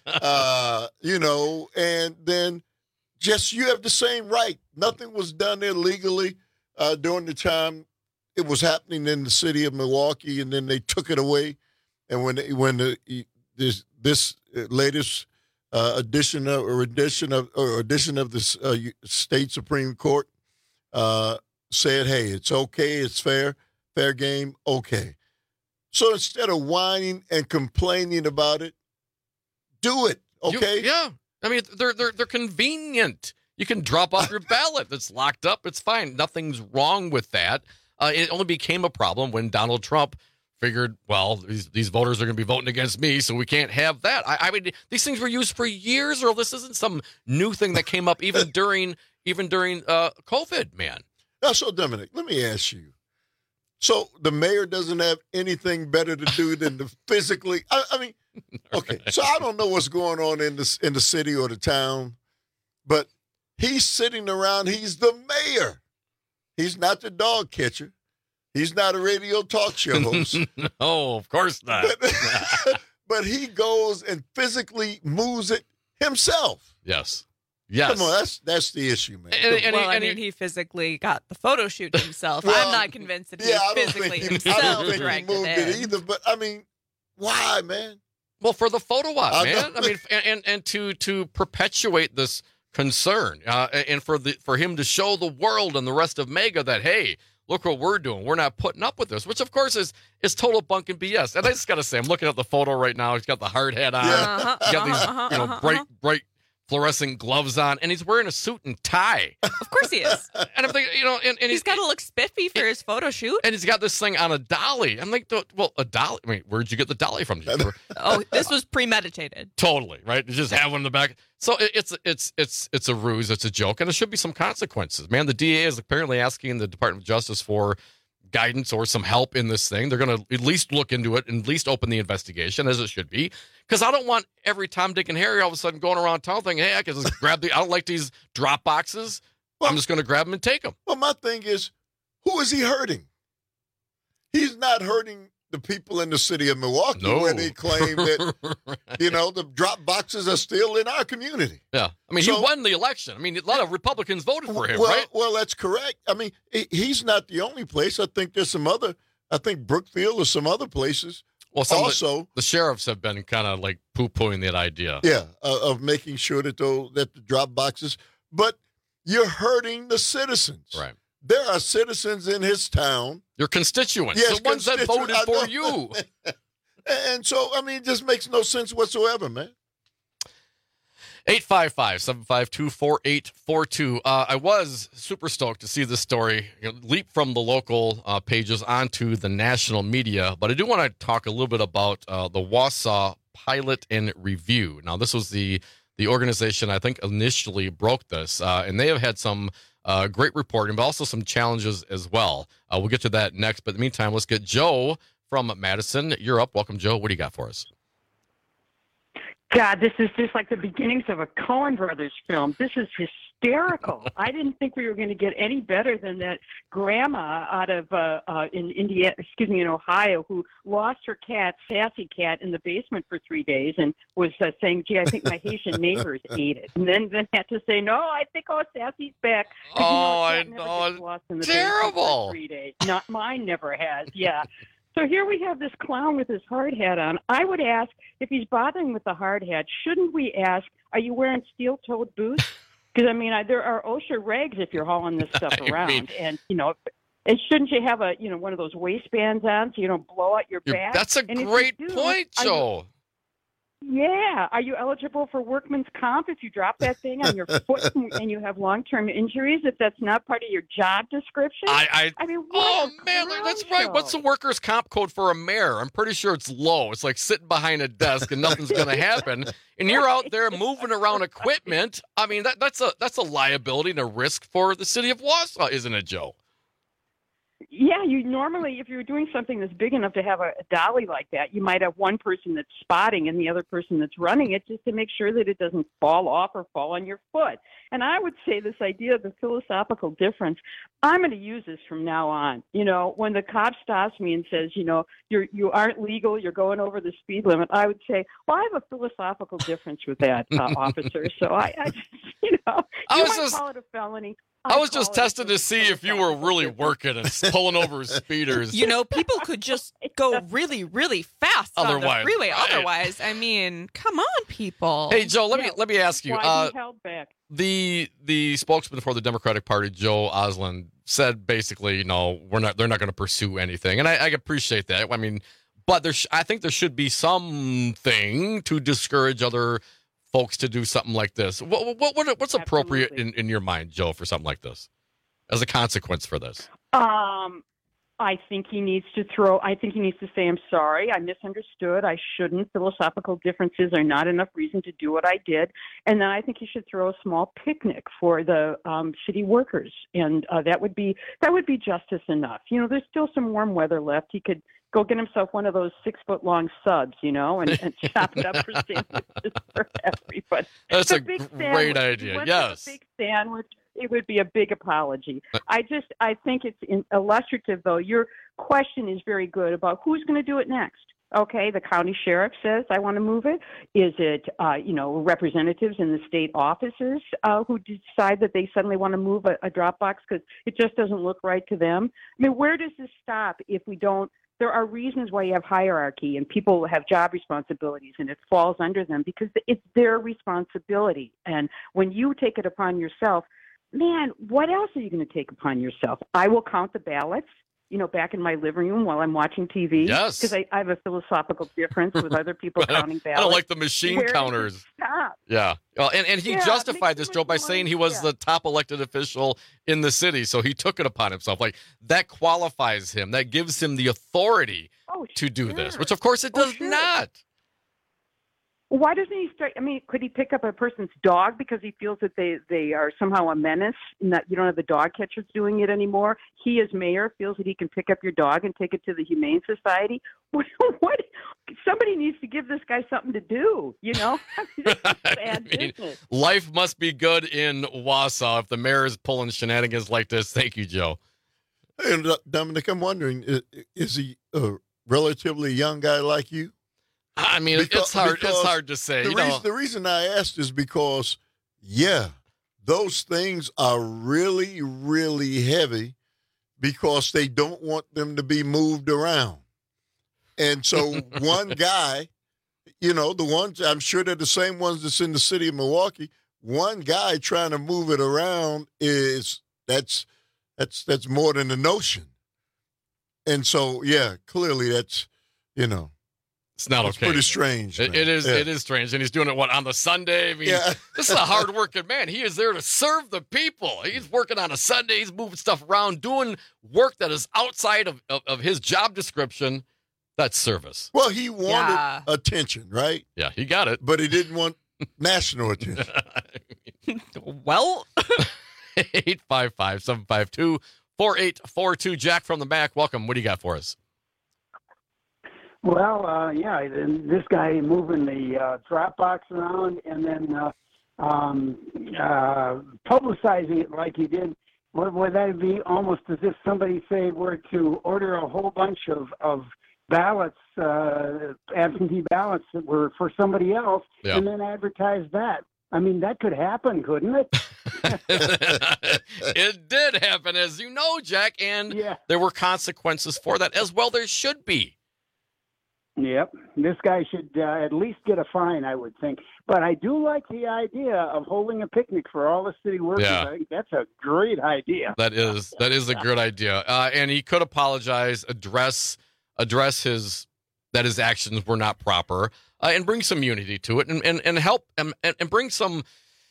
uh, you know, and then just you have the same right. Nothing was done illegally uh, during the time it was happening in the city of Milwaukee, and then they took it away. And when when the, this this latest uh, edition of or edition of or edition of the uh, state Supreme Court uh, said, "Hey, it's okay, it's fair, fair game, okay." So instead of whining and complaining about it, do it, okay? You, yeah. I mean, they're they're they're convenient. You can drop off your ballot. It's locked up. It's fine. Nothing's wrong with that. Uh, it only became a problem when Donald Trump figured, well, these, these voters are going to be voting against me, so we can't have that. I, I mean, these things were used for years, or this isn't some new thing that came up even during even during uh, COVID, man. Now, so Dominic, let me ask you. So the mayor doesn't have anything better to do than to physically. I, I mean, okay. So I don't know what's going on in the in the city or the town, but he's sitting around. He's the mayor. He's not the dog catcher. He's not a radio talk show host. No, of course not. But, but he goes and physically moves it himself. Yes. Yes. Come on, that's that's the issue, man. And, and well, he, I mean, he, he physically got the photo shoot himself. Well, I'm not convinced that he yeah, physically he, himself I don't think dragged he moved it, it in. either. But I mean, why, man? Well, for the photo op, I man. know. I mean, and, and and to to perpetuate this concern, uh, and for the for him to show the world and the rest of MAGA that, hey, look what we're doing. We're not putting up with this, which of course is is total bunk and B S. And I just got to say, I'm looking at the photo right now. He's got the hard hat on. Yeah. Uh-huh, He's got these uh-huh, you know uh-huh, bright uh-huh. bright fluorescent gloves on, and he's wearing a suit and tie. Of course he is. And I'm thinking, you know, and, and he's got to look spiffy for his photo shoot. and he's got this thing on a dolly. I'm like, well, a dolly. I mean, where'd you get the dolly from? Oh, this was premeditated. Totally, right? You just have one in the back. So it, it's it's it's it's a ruse. It's a joke, and there should be some consequences. Man, the D A is apparently asking the Department of Justice for guidance or some help in this thing. They're going to at least look into it and at least open the investigation, as it should be. Because I don't want every Tom, Dick, and Harry all of a sudden going around town thinking, hey, I can just grab the, I don't like these drop boxes. Well, I'm just going to grab them and take them. Well, my thing is, who is he hurting? He's not hurting the people in the city of Milwaukee No. where they claim that, you know, the drop boxes are still in our community. Yeah. I mean, So- he won the election. I mean, a lot of Republicans voted for him, well, right? Well, that's correct. I mean, he- he's not the only place. I think there's some other, I think Brookfield or some other places Well, some also. of the, the sheriffs have been kind of like poo-pooing that idea. Yeah, uh, of making sure that those that the drop boxes, but you're hurting the citizens. Right. There are citizens in his town. Your constituents, Yes, the ones that constituent- voted I for know. you. And so, I mean, it just makes no sense whatsoever, man. eight five five, seven five two, four eight four two. Uh, I was super stoked to see this story you know, leap from the local uh, pages onto the national media, but I do want to talk a little bit about uh, the Wausau Pilot and Review. Now, this was the the organization I think initially broke this, uh, and they have had some uh, great reporting, but also some challenges as well. Uh, we'll get to that next, but in the meantime, let's get Joe from Madison. You're up. Welcome, Joe. What do you got for us? God, this is just like the beginnings of a Coen Brothers film. This is hysterical. I didn't think we were going to get any better than that grandma out of uh, uh, in Indiana, excuse me, in Ohio, who lost her cat, Sassy Cat, in the basement for three days and was uh, saying, "Gee, I think my Haitian neighbors ate it," and then then had to say, "No, I think oh Sassy's back." Oh, I know, it's terrible. For three days. Not mine, never has. Yeah. So here we have this clown with his hard hat on. I would ask, if he's bothering with the hard hat, shouldn't we ask, are you wearing steel-toed boots? Because, I mean, I, there are OSHA regs if you're hauling this stuff around. mean, and, you know, and shouldn't you have a, you know, one of those waistbands on so you don't blow out your You're- back? That's a And if you great do, point, are you- Joe. Yeah. Are you eligible for workman's comp if you drop that thing on your foot and, and you have long-term injuries, if that's not part of your job description? I, I, I mean, oh, man, that's right. What's the workers' comp code for a mayor? I'm pretty sure it's low. It's like sitting behind a desk and nothing's going to happen. And you're out there moving around equipment. I mean, that, that's a that's a liability and a risk for the city of Wausau, isn't it, Joe? Yeah, you normally, if you're doing something that's big enough to have a, a dolly like that, you might have one person that's spotting and the other person that's running it just to make sure that it doesn't fall off or fall on your foot. And I would say this idea of the philosophical difference, I'm going to use this from now on. You know, when the cop stops me and says, you know, you're, you aren't legal, you're going over the speed limit, I would say, well, I have a philosophical difference with that, uh, officer. So I, I just, you know, I you was might just- call it a felony. I was just testing to see if you were really working and pulling over speeders. You know, people could just go really, really fast on Otherwise, the freeway. right. Otherwise, I mean, come on, people. Hey, Joe, let me let me ask you. Why Uh, be held back? the the spokesman for the Democratic Party, Joe Osland, said basically, no, we're not. They're not going to pursue anything, and I, I appreciate that. I mean, but there, sh- I think there should be something to discourage other folks to do something like this. What, what, what what's appropriate in, in your mind, Joe, for something like this as a consequence for this? Um, I think he needs to throw, I think he needs to say, I'm sorry, I misunderstood, I shouldn't. Philosophical differences are not enough reason to do what I did. And then I think he should throw a small picnic for the um, city workers. And uh, that would be, that would be justice enough. You know, there's still some warm weather left. He could go get himself one of those six foot long subs, you know, and, and chop it up for sandwiches for everybody. That's The a big great sandwich. If he idea. went for the Yes. big sandwich, it would be a big apology. I just, I think it's in, illustrative, though. Your question is very good about who's going to do it next. Okay, the county sheriff says, I want to move it. Is it, uh, you know, representatives in the state offices uh, who decide that they suddenly want to move a, a drop box because it just doesn't look right to them? I mean, where does this stop if we don't? There are reasons why you have hierarchy and people have job responsibilities and it falls under them because it's their responsibility. And when you take it upon yourself, man, what else are you going to take upon yourself? I will count the ballots, you know, back in my living room while I'm watching T V. Yes. Because I, I have a philosophical difference with other people I don't- counting I ballots. don't like the machine Where does it counters. stop? Yeah. Well, and, and he Yeah, it justified this, Joe, by saying he was yeah. the top elected official in the city. So he took it upon himself. Like, that qualifies him. That gives him the authority Oh, to do this, sure. which, of course, it Oh, does sure. not. Why doesn't he strike? I mean, could he pick up a person's dog because he feels that they, they are somehow a menace and that you don't have the dog catchers doing it anymore? He, as mayor, feels that he can pick up your dog and take it to the Humane Society. What? what somebody needs to give this guy something to do, you know? This is bad I mean, business. life must be good in Wausau if the mayor is pulling shenanigans like this. Thank you, Joe. And uh, Dominic, I'm wondering, is, is he a relatively young guy like you? I mean, Because- it's hard. It's because hard to say. The, You reason, know, the reason I asked is because, yeah, those things are really, really heavy because they don't want them to be moved around. And so one guy, you know, the ones, I'm sure they're the same ones that's in the city of Milwaukee, one guy trying to move it around is, that's, that's, that's more than a notion. And so, yeah, clearly that's, you know. It's not It's okay. pretty strange. It, man. it is. Yeah. It is strange, and he's doing it what on the Sunday. I mean, Yeah. this is a hard-working man. He is there to serve the people. He's working on a Sunday. He's moving stuff around, doing work that is outside of, of, of his job description. That's service. Well, he wanted Yeah. attention, right? Yeah, he got it. But he didn't want national attention. Well, eight five five, seven five two, four eight four two. Jack from the Mac, welcome. What do you got for us? Well, uh, yeah, and this guy moving the uh, Dropbox around and then uh, um, uh, publicizing it like he did. Would, would that be almost as if somebody, say, were to order a whole bunch of, of ballots, uh, absentee ballots that were for somebody else, Yeah. and then advertise that? I mean, that could happen, couldn't it? It did happen, as you know, Jack, and Yeah. there were consequences for that as well. There should be. Yep. This guy should uh, at least get a fine, I would think. But I do like the idea of holding a picnic for all the city workers. Yeah. I think that's a great idea. That is that is a good idea, uh, and he could apologize, address address his that his actions were not proper, uh, and bring some unity to it, and and, and help and, and bring some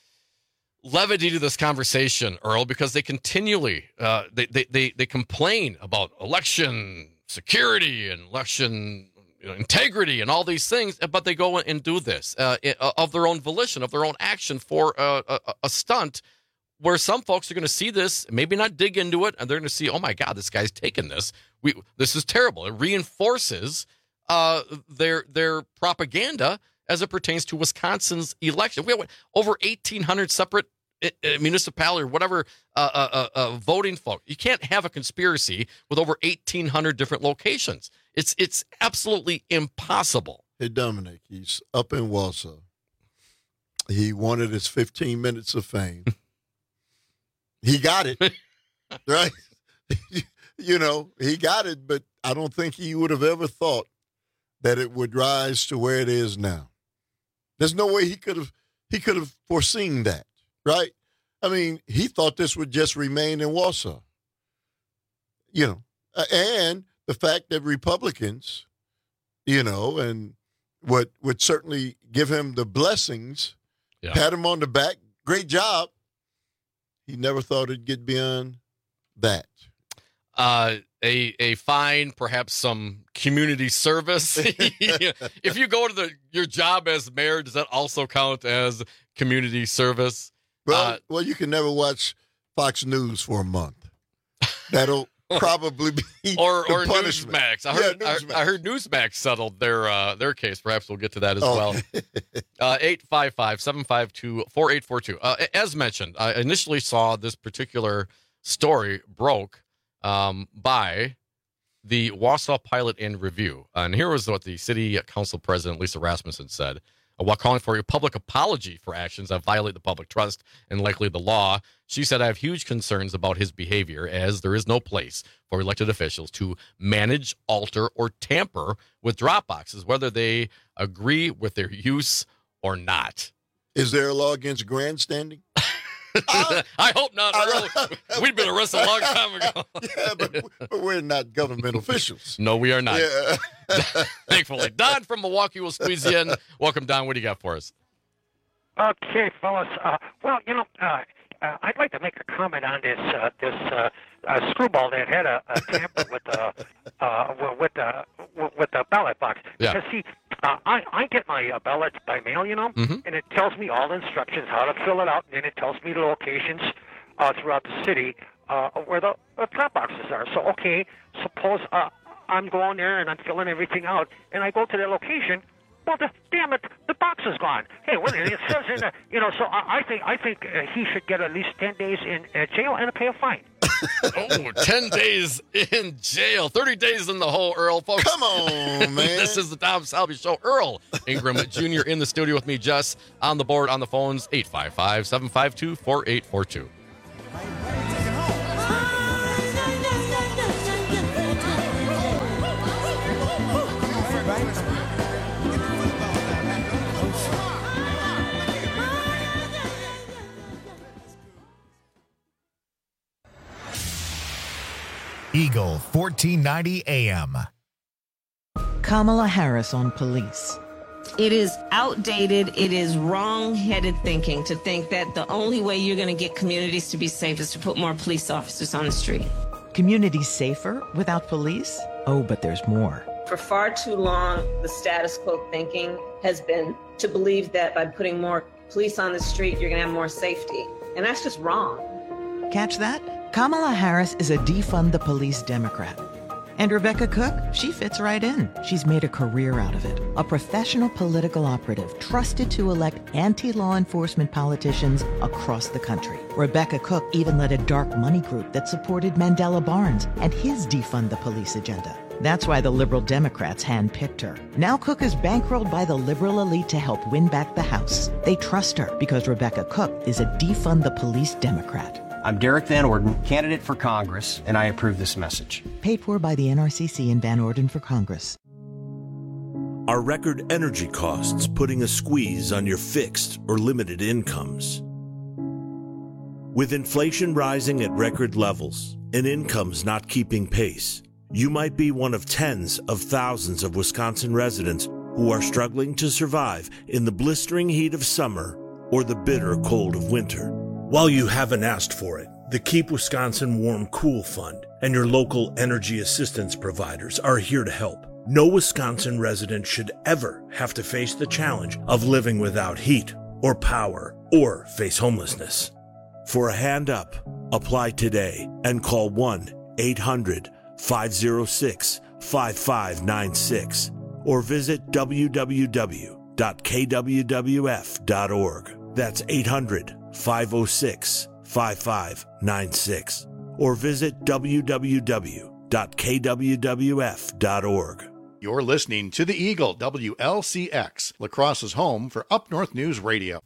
levity to this conversation, Earl, because they continually uh, they, they they they complain about election security and election, you know, integrity and all these things, but they go and do this uh, of their own volition, of their own action for a, a, a stunt where some folks are going to see this, maybe not dig into it, and they're going to see, oh my God, this guy's taking this. We this is terrible. It reinforces uh, their their propaganda as it pertains to Wisconsin's election. We have what, over eighteen hundred separate uh, municipality or whatever uh, uh, uh, uh, voting folk. You can't have a conspiracy with over eighteen hundred different locations. It's it's absolutely impossible. Hey, Dominic, he's up in Wausau. He wanted his fifteen minutes of fame. He got it, right? You know, he got it, but I don't think he would have ever thought that it would rise to where it is now. There's no way he could have he could have foreseen that, right? I mean, he thought this would just remain in Wausau. You know, uh, and the fact that Republicans, you know, and would would certainly give him the blessings, Yeah. pat him on the back, great job. He never thought it'd get beyond that. Uh, a a fine, perhaps some community service. If you go to the your job as mayor, does that also count as community service? Well, Uh, well, you can never watch Fox News for a month. That'll probably be or the or punishment. Newsmax. I Yeah, heard Newsmax. I, I heard Newsmax settled their uh, their case. Perhaps we'll get to that as Oh. well. Uh, eight five five, seven five two, four eight four two. Uh, as mentioned, I initially saw this particular story broke um, by the Wausau Pilot and Review. And here was what the city council president, Lisa Rasmussen, said. While calling for a public apology for actions that violate the public trust and likely the law, she said, I have huge concerns about his behavior, as there is no place for elected officials to manage, alter, or tamper with drop boxes, whether they agree with their use or not. Is there a law against grandstanding? I hope not, Earl. We'd been arrested a long time ago. Yeah, but, but we're not government officials. No, we are not. Yeah. Thankfully. Don from Milwaukee will squeeze you in. Welcome, Don. What do you got for us? Okay, fellas. Uh, well, you know, uh, uh, I'd like to make a comment on this uh, this uh, uh, screwball that had a, a tamper with the uh, with the with the ballot box. Yeah. Because see, uh, I I get my uh, ballots by mail, you know, Mhm. and it tells me all the instructions how to fill it out, and then it tells me the locations uh, throughout the city uh, where the uh, drop boxes are. So, okay, suppose uh, I'm going there and I'm filling everything out, and I go to the location. Well, the, damn it, the box is gone. Hey, what is it? It says in the, you know. So I, I think I think uh, he should get at least ten days in uh, jail and pay a fine. Oh, ten days in jail, thirty days in the hole, Earl, folks. Come on, man. This is the Tom Salvi Show. Earl Ingram Junior in the studio with me, Jess, on the board, on the phones, eight five five, seven five two, four eight four two. Eagle fourteen ninety A M. Kamala Harris on police. It is outdated, it is wrong-headed thinking to think that the only way you're going to get communities to be safe is to put more police officers on the street. Communities safer without police? Oh, but there's more. For far too long, the status quo thinking has been to believe that by putting more police on the street, you're going to have more safety. And that's just wrong. Catch that? Kamala Harris is a defund the police Democrat. And Rebecca Cook, she fits right in. She's made a career out of it. A professional political operative trusted to elect anti-law enforcement politicians across the country. Rebecca Cook even led a dark money group that supported Mandela Barnes and his defund the police agenda. That's why the liberal Democrats handpicked her. Now Cook is bankrolled by the liberal elite to help win back the House. They trust her because Rebecca Cook is a defund the police Democrat. I'm Derek Van Orden, candidate for Congress, and I approve this message. Paid for by the N R C C and Van Orden for Congress. Are record energy costs putting a squeeze on your fixed or limited incomes? With inflation rising at record levels and incomes not keeping pace, you might be one of tens of thousands of Wisconsin residents who are struggling to survive in the blistering heat of summer or the bitter cold of winter. While you haven't asked for it, the Keep Wisconsin Warm Cool Fund and your local energy assistance providers are here to help. No Wisconsin resident should ever have to face the challenge of living without heat or power or face homelessness. For a hand up, apply today and call one eight hundred five oh six five five nine six or visit w w w dot k w w f dot org. That's eight hundred five oh six five five nine six or visit w w w dot k w w f dot org. You're listening to the Eagle, W L C X, La Crosse's home for Up North News Radio.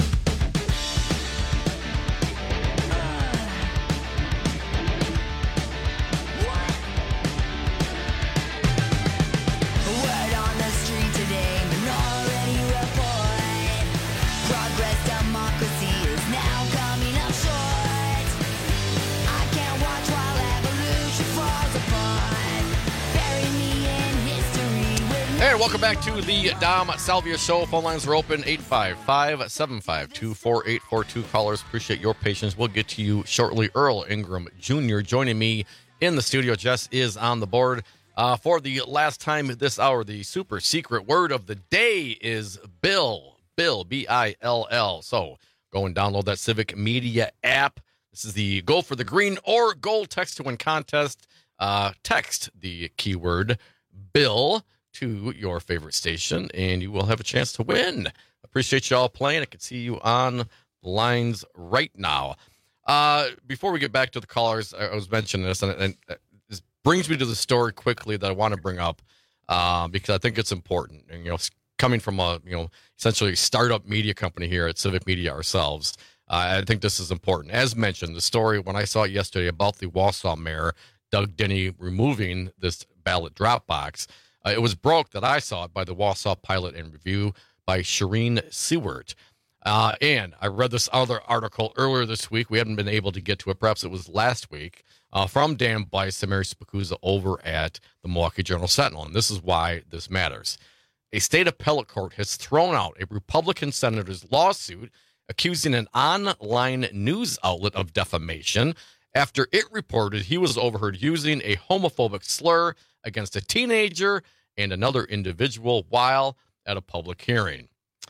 And welcome back to the Dom Salvia Show. Phone lines are open, eight five five, seven five two, four eight four two. Callers, appreciate your patience. We'll get to you shortly. Earl Ingram Junior joining me in the studio. Jess is on the board. Uh, for the last time this hour, the super secret word of the day is Bill. Bill, B I L L. So go and download that Civic Media app. This is the Go for the Green or Gold text to win contest. Uh, text the keyword Bill to your favorite station, and you will have a chance to win. Appreciate you all playing. I can see you on the lines right now. Uh, before we get back to the callers, I was mentioning this, and, and this brings me to the story quickly that I want to bring up uh, because I think it's important. And, you know, coming from a, you know, essentially a startup media company here at Civic Media ourselves, uh, I think this is important. As mentioned, the story when I saw it yesterday about the Wausau mayor, Doug Denny, removing this ballot drop box, Uh, it was broke that I saw it by the Wausau Pilot and Review by Shireen Seward. Uh, and I read this other article earlier this week. We haven't been able to get to it. Perhaps it was last week uh, from Dan Bice and Mary Spacuzza over at the Milwaukee Journal-Sentinel. And this is why this matters. A state appellate court has thrown out a Republican senator's lawsuit accusing an online news outlet of defamation after it reported he was overheard using a homophobic slur against a teenager and another individual while at a public hearing.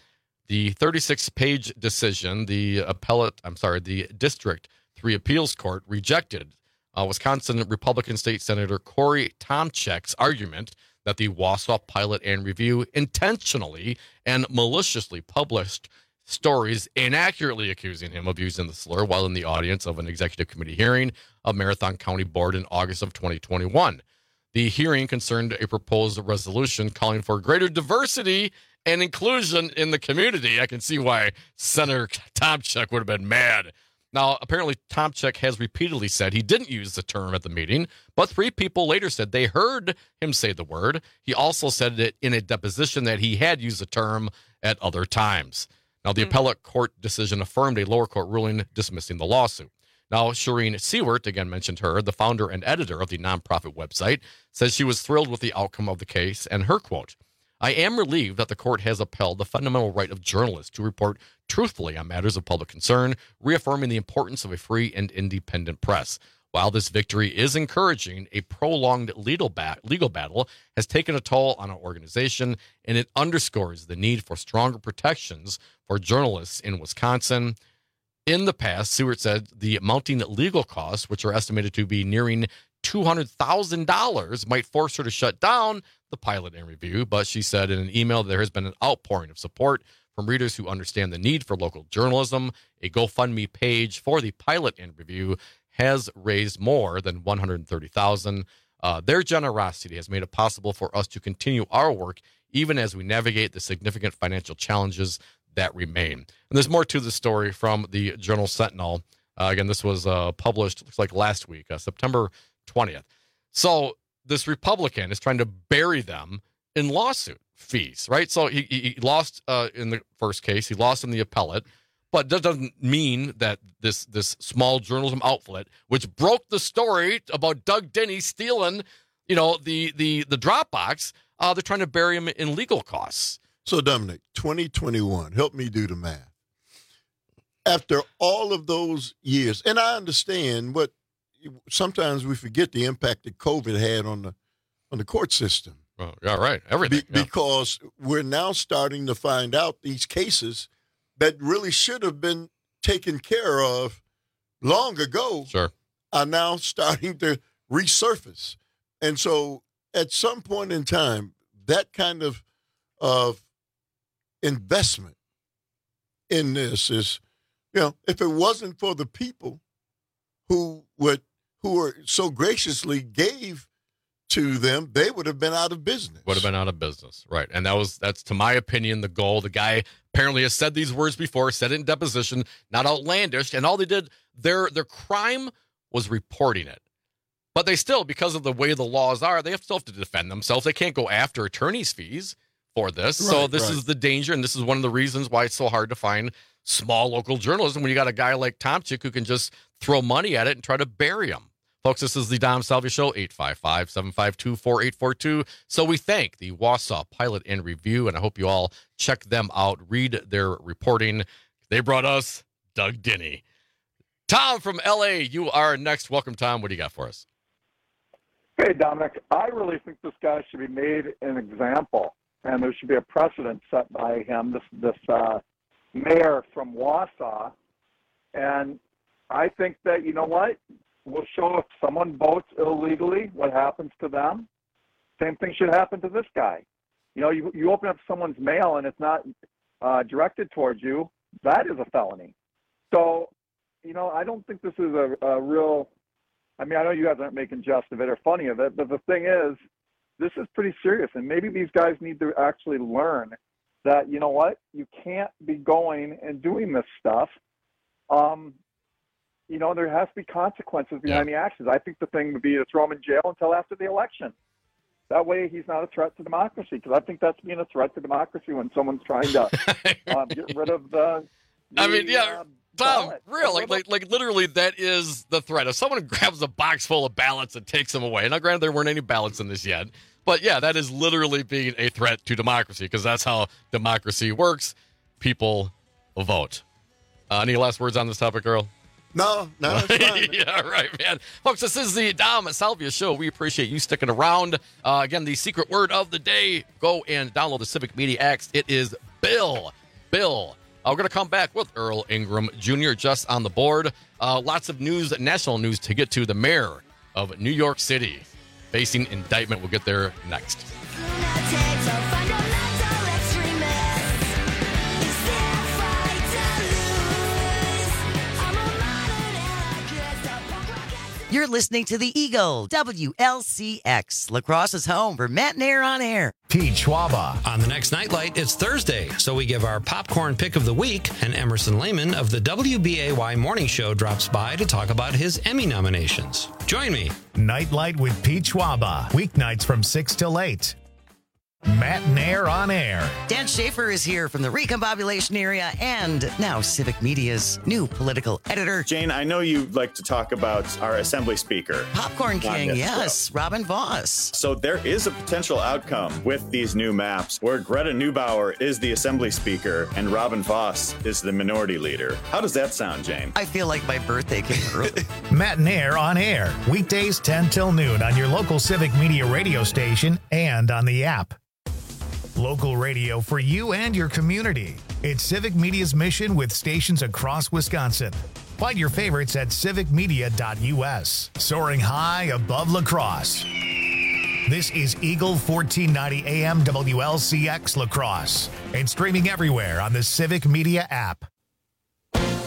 The thirty-six page decision, the appellate, I'm sorry, the District three Appeals Court rejected uh, Wisconsin Republican State Senator Corey Tomczak's argument that the Wausau Pilot and Review intentionally and maliciously published stories inaccurately accusing him of using the slur while in the audience of an executive committee hearing of Marathon County Board in August of twenty twenty-one. The hearing concerned a proposed resolution calling for greater diversity and inclusion in the community. I can see why Senator Tomczak would have been mad. Now, apparently, Tomczak has repeatedly said he didn't use the term at the meeting, but three people later said they heard him say the word. He also said it in a deposition that he had used the term at other times. Now, the mm-hmm. appellate court decision affirmed a lower court ruling dismissing the lawsuit. Now, Shireen Seward, again mentioned her, the founder and editor of the nonprofit website, says she was thrilled with the outcome of the case, and her quote, "I am relieved that the court has upheld the fundamental right of journalists to report truthfully on matters of public concern, reaffirming the importance of a free and independent press. While this victory is encouraging, a prolonged legal, ba- legal battle has taken a toll on our organization, and it underscores the need for stronger protections for journalists in Wisconsin." In the past, Seward said the mounting legal costs, which are estimated to be nearing two hundred thousand dollars, might force her to shut down the Pilot and Review. But she said in an email there has been an outpouring of support from readers who understand the need for local journalism. A GoFundMe page for the Pilot and Review has raised more than one hundred thirty thousand dollars. Uh, their generosity has made it possible for us to continue our work even as we navigate the significant financial challenges that remain. And there's more to the story from the Journal Sentinel. Uh, again, this was uh, published, looks like last week, uh, September twentieth. So this Republican is trying to bury them in lawsuit fees, right? So he, he lost uh, in the first case, he lost in the appellate, but that doesn't mean that this this small journalism outlet, which broke the story about Doug Denny stealing, you know, the the the Dropbox, uh, they're trying to bury him in legal costs. So, Dominic, twenty twenty-one, help me do the math. After all of those years, and I understand what sometimes we forget the impact that COVID had on the on the court system. Oh, yeah, right. Everything. Be, yeah. Because we're now starting to find out these cases that really should have been taken care of long ago sure. are now starting to resurface. And so at some point in time, that kind of of investment in this is, you know, if it wasn't for the people who would who were so graciously gave to them, they would have been out of business. Would have been out of business, right? And that was that's to my opinion the goal. The guy apparently has said these words before, said it in deposition, not outlandish, and all they did their their crime was reporting it. But they still, because of the way the laws are, they have still have to defend themselves. They can't go after attorney's fees for this. Right, so this right. is the danger, and this is one of the reasons why it's so hard to find small local journalism when you got a guy like Tomchik who can just throw money at it and try to bury him. Folks, this is the Dom Salvia Show, eight five five, seven five two, four eight four two. So we thank the Wausau Pilot and Review, and I hope you all check them out, read their reporting. They brought us Doug Denny. Tom from L A, you are next. Welcome, Tom. What do you got for us? Hey, Dominic, I really think this guy should be made an example, and there should be a precedent set by him, this this uh, mayor from Wausau. And I think that, you know what, we'll show if someone votes illegally, what happens to them. Same thing should happen to this guy. You know, you, you open up someone's mail and it's not uh, directed towards you, that is a felony. So, you know, I don't think this is a, a real... I mean, I know you guys aren't making jest of it or funny of it, but the thing is, this is pretty serious, and maybe these guys need to actually learn that, you know what, you can't be going and doing this stuff. Um, you know, there has to be consequences behind yeah. the actions. I think the thing would be to throw him in jail until after the election. That way he's not a threat to democracy, because I think that's being a threat to democracy when someone's trying to uh, get rid of the, the I mean, yeah. Uh, Tom, real, like, like, like, literally, that is the threat. If someone grabs a box full of ballots and takes them away, now, granted, there weren't any ballots in this yet, but yeah, that is literally being a threat to democracy, because that's how democracy works. People vote. Uh, any last words on this topic, Earl? No, no, it's fine. Yeah, right, man. Folks, this is the Dom Salvia Show. We appreciate you sticking around. Uh, again, the secret word of the day, go and download the Civic Media App. It is Bill. Bill. Uh, we're going to come back with Earl Ingram Junior just on the board. Uh, lots of news, national news to get to. The mayor of New York City facing indictment. We'll get there next. You're listening to the Eagle, W L C X, La Crosse's home for Matinee on Air. Pete Schwaba. On the next Nightlight, it's Thursday, so we give our popcorn pick of the week, and Emerson Lehman of the W B A Y Morning Show drops by to talk about his Emmy nominations. Join me. Nightlight with Pete Schwaba, weeknights from six till eight. Matt Nair on air. Dan Schaefer is here from the recombobulation area and now Civic Media's new political editor. Jane, I know you like to talk about our Assembly Speaker. Popcorn King, yes, Robin Voss. So there is a potential outcome with these new maps where Greta Neubauer is the Assembly Speaker and Robin Voss is the Minority Leader. How does that sound, Jane? I feel like my birthday came early. Matt Nair on air. Weekdays ten till noon on your local Civic Media radio station and on the app. Local radio for you and your community. It's Civic Media's mission with stations across Wisconsin. Find your favorites at civic media dot u s. Soaring high above La Crosse. This is Eagle fourteen ninety A M W L C X La Crosse and streaming everywhere on the Civic Media app.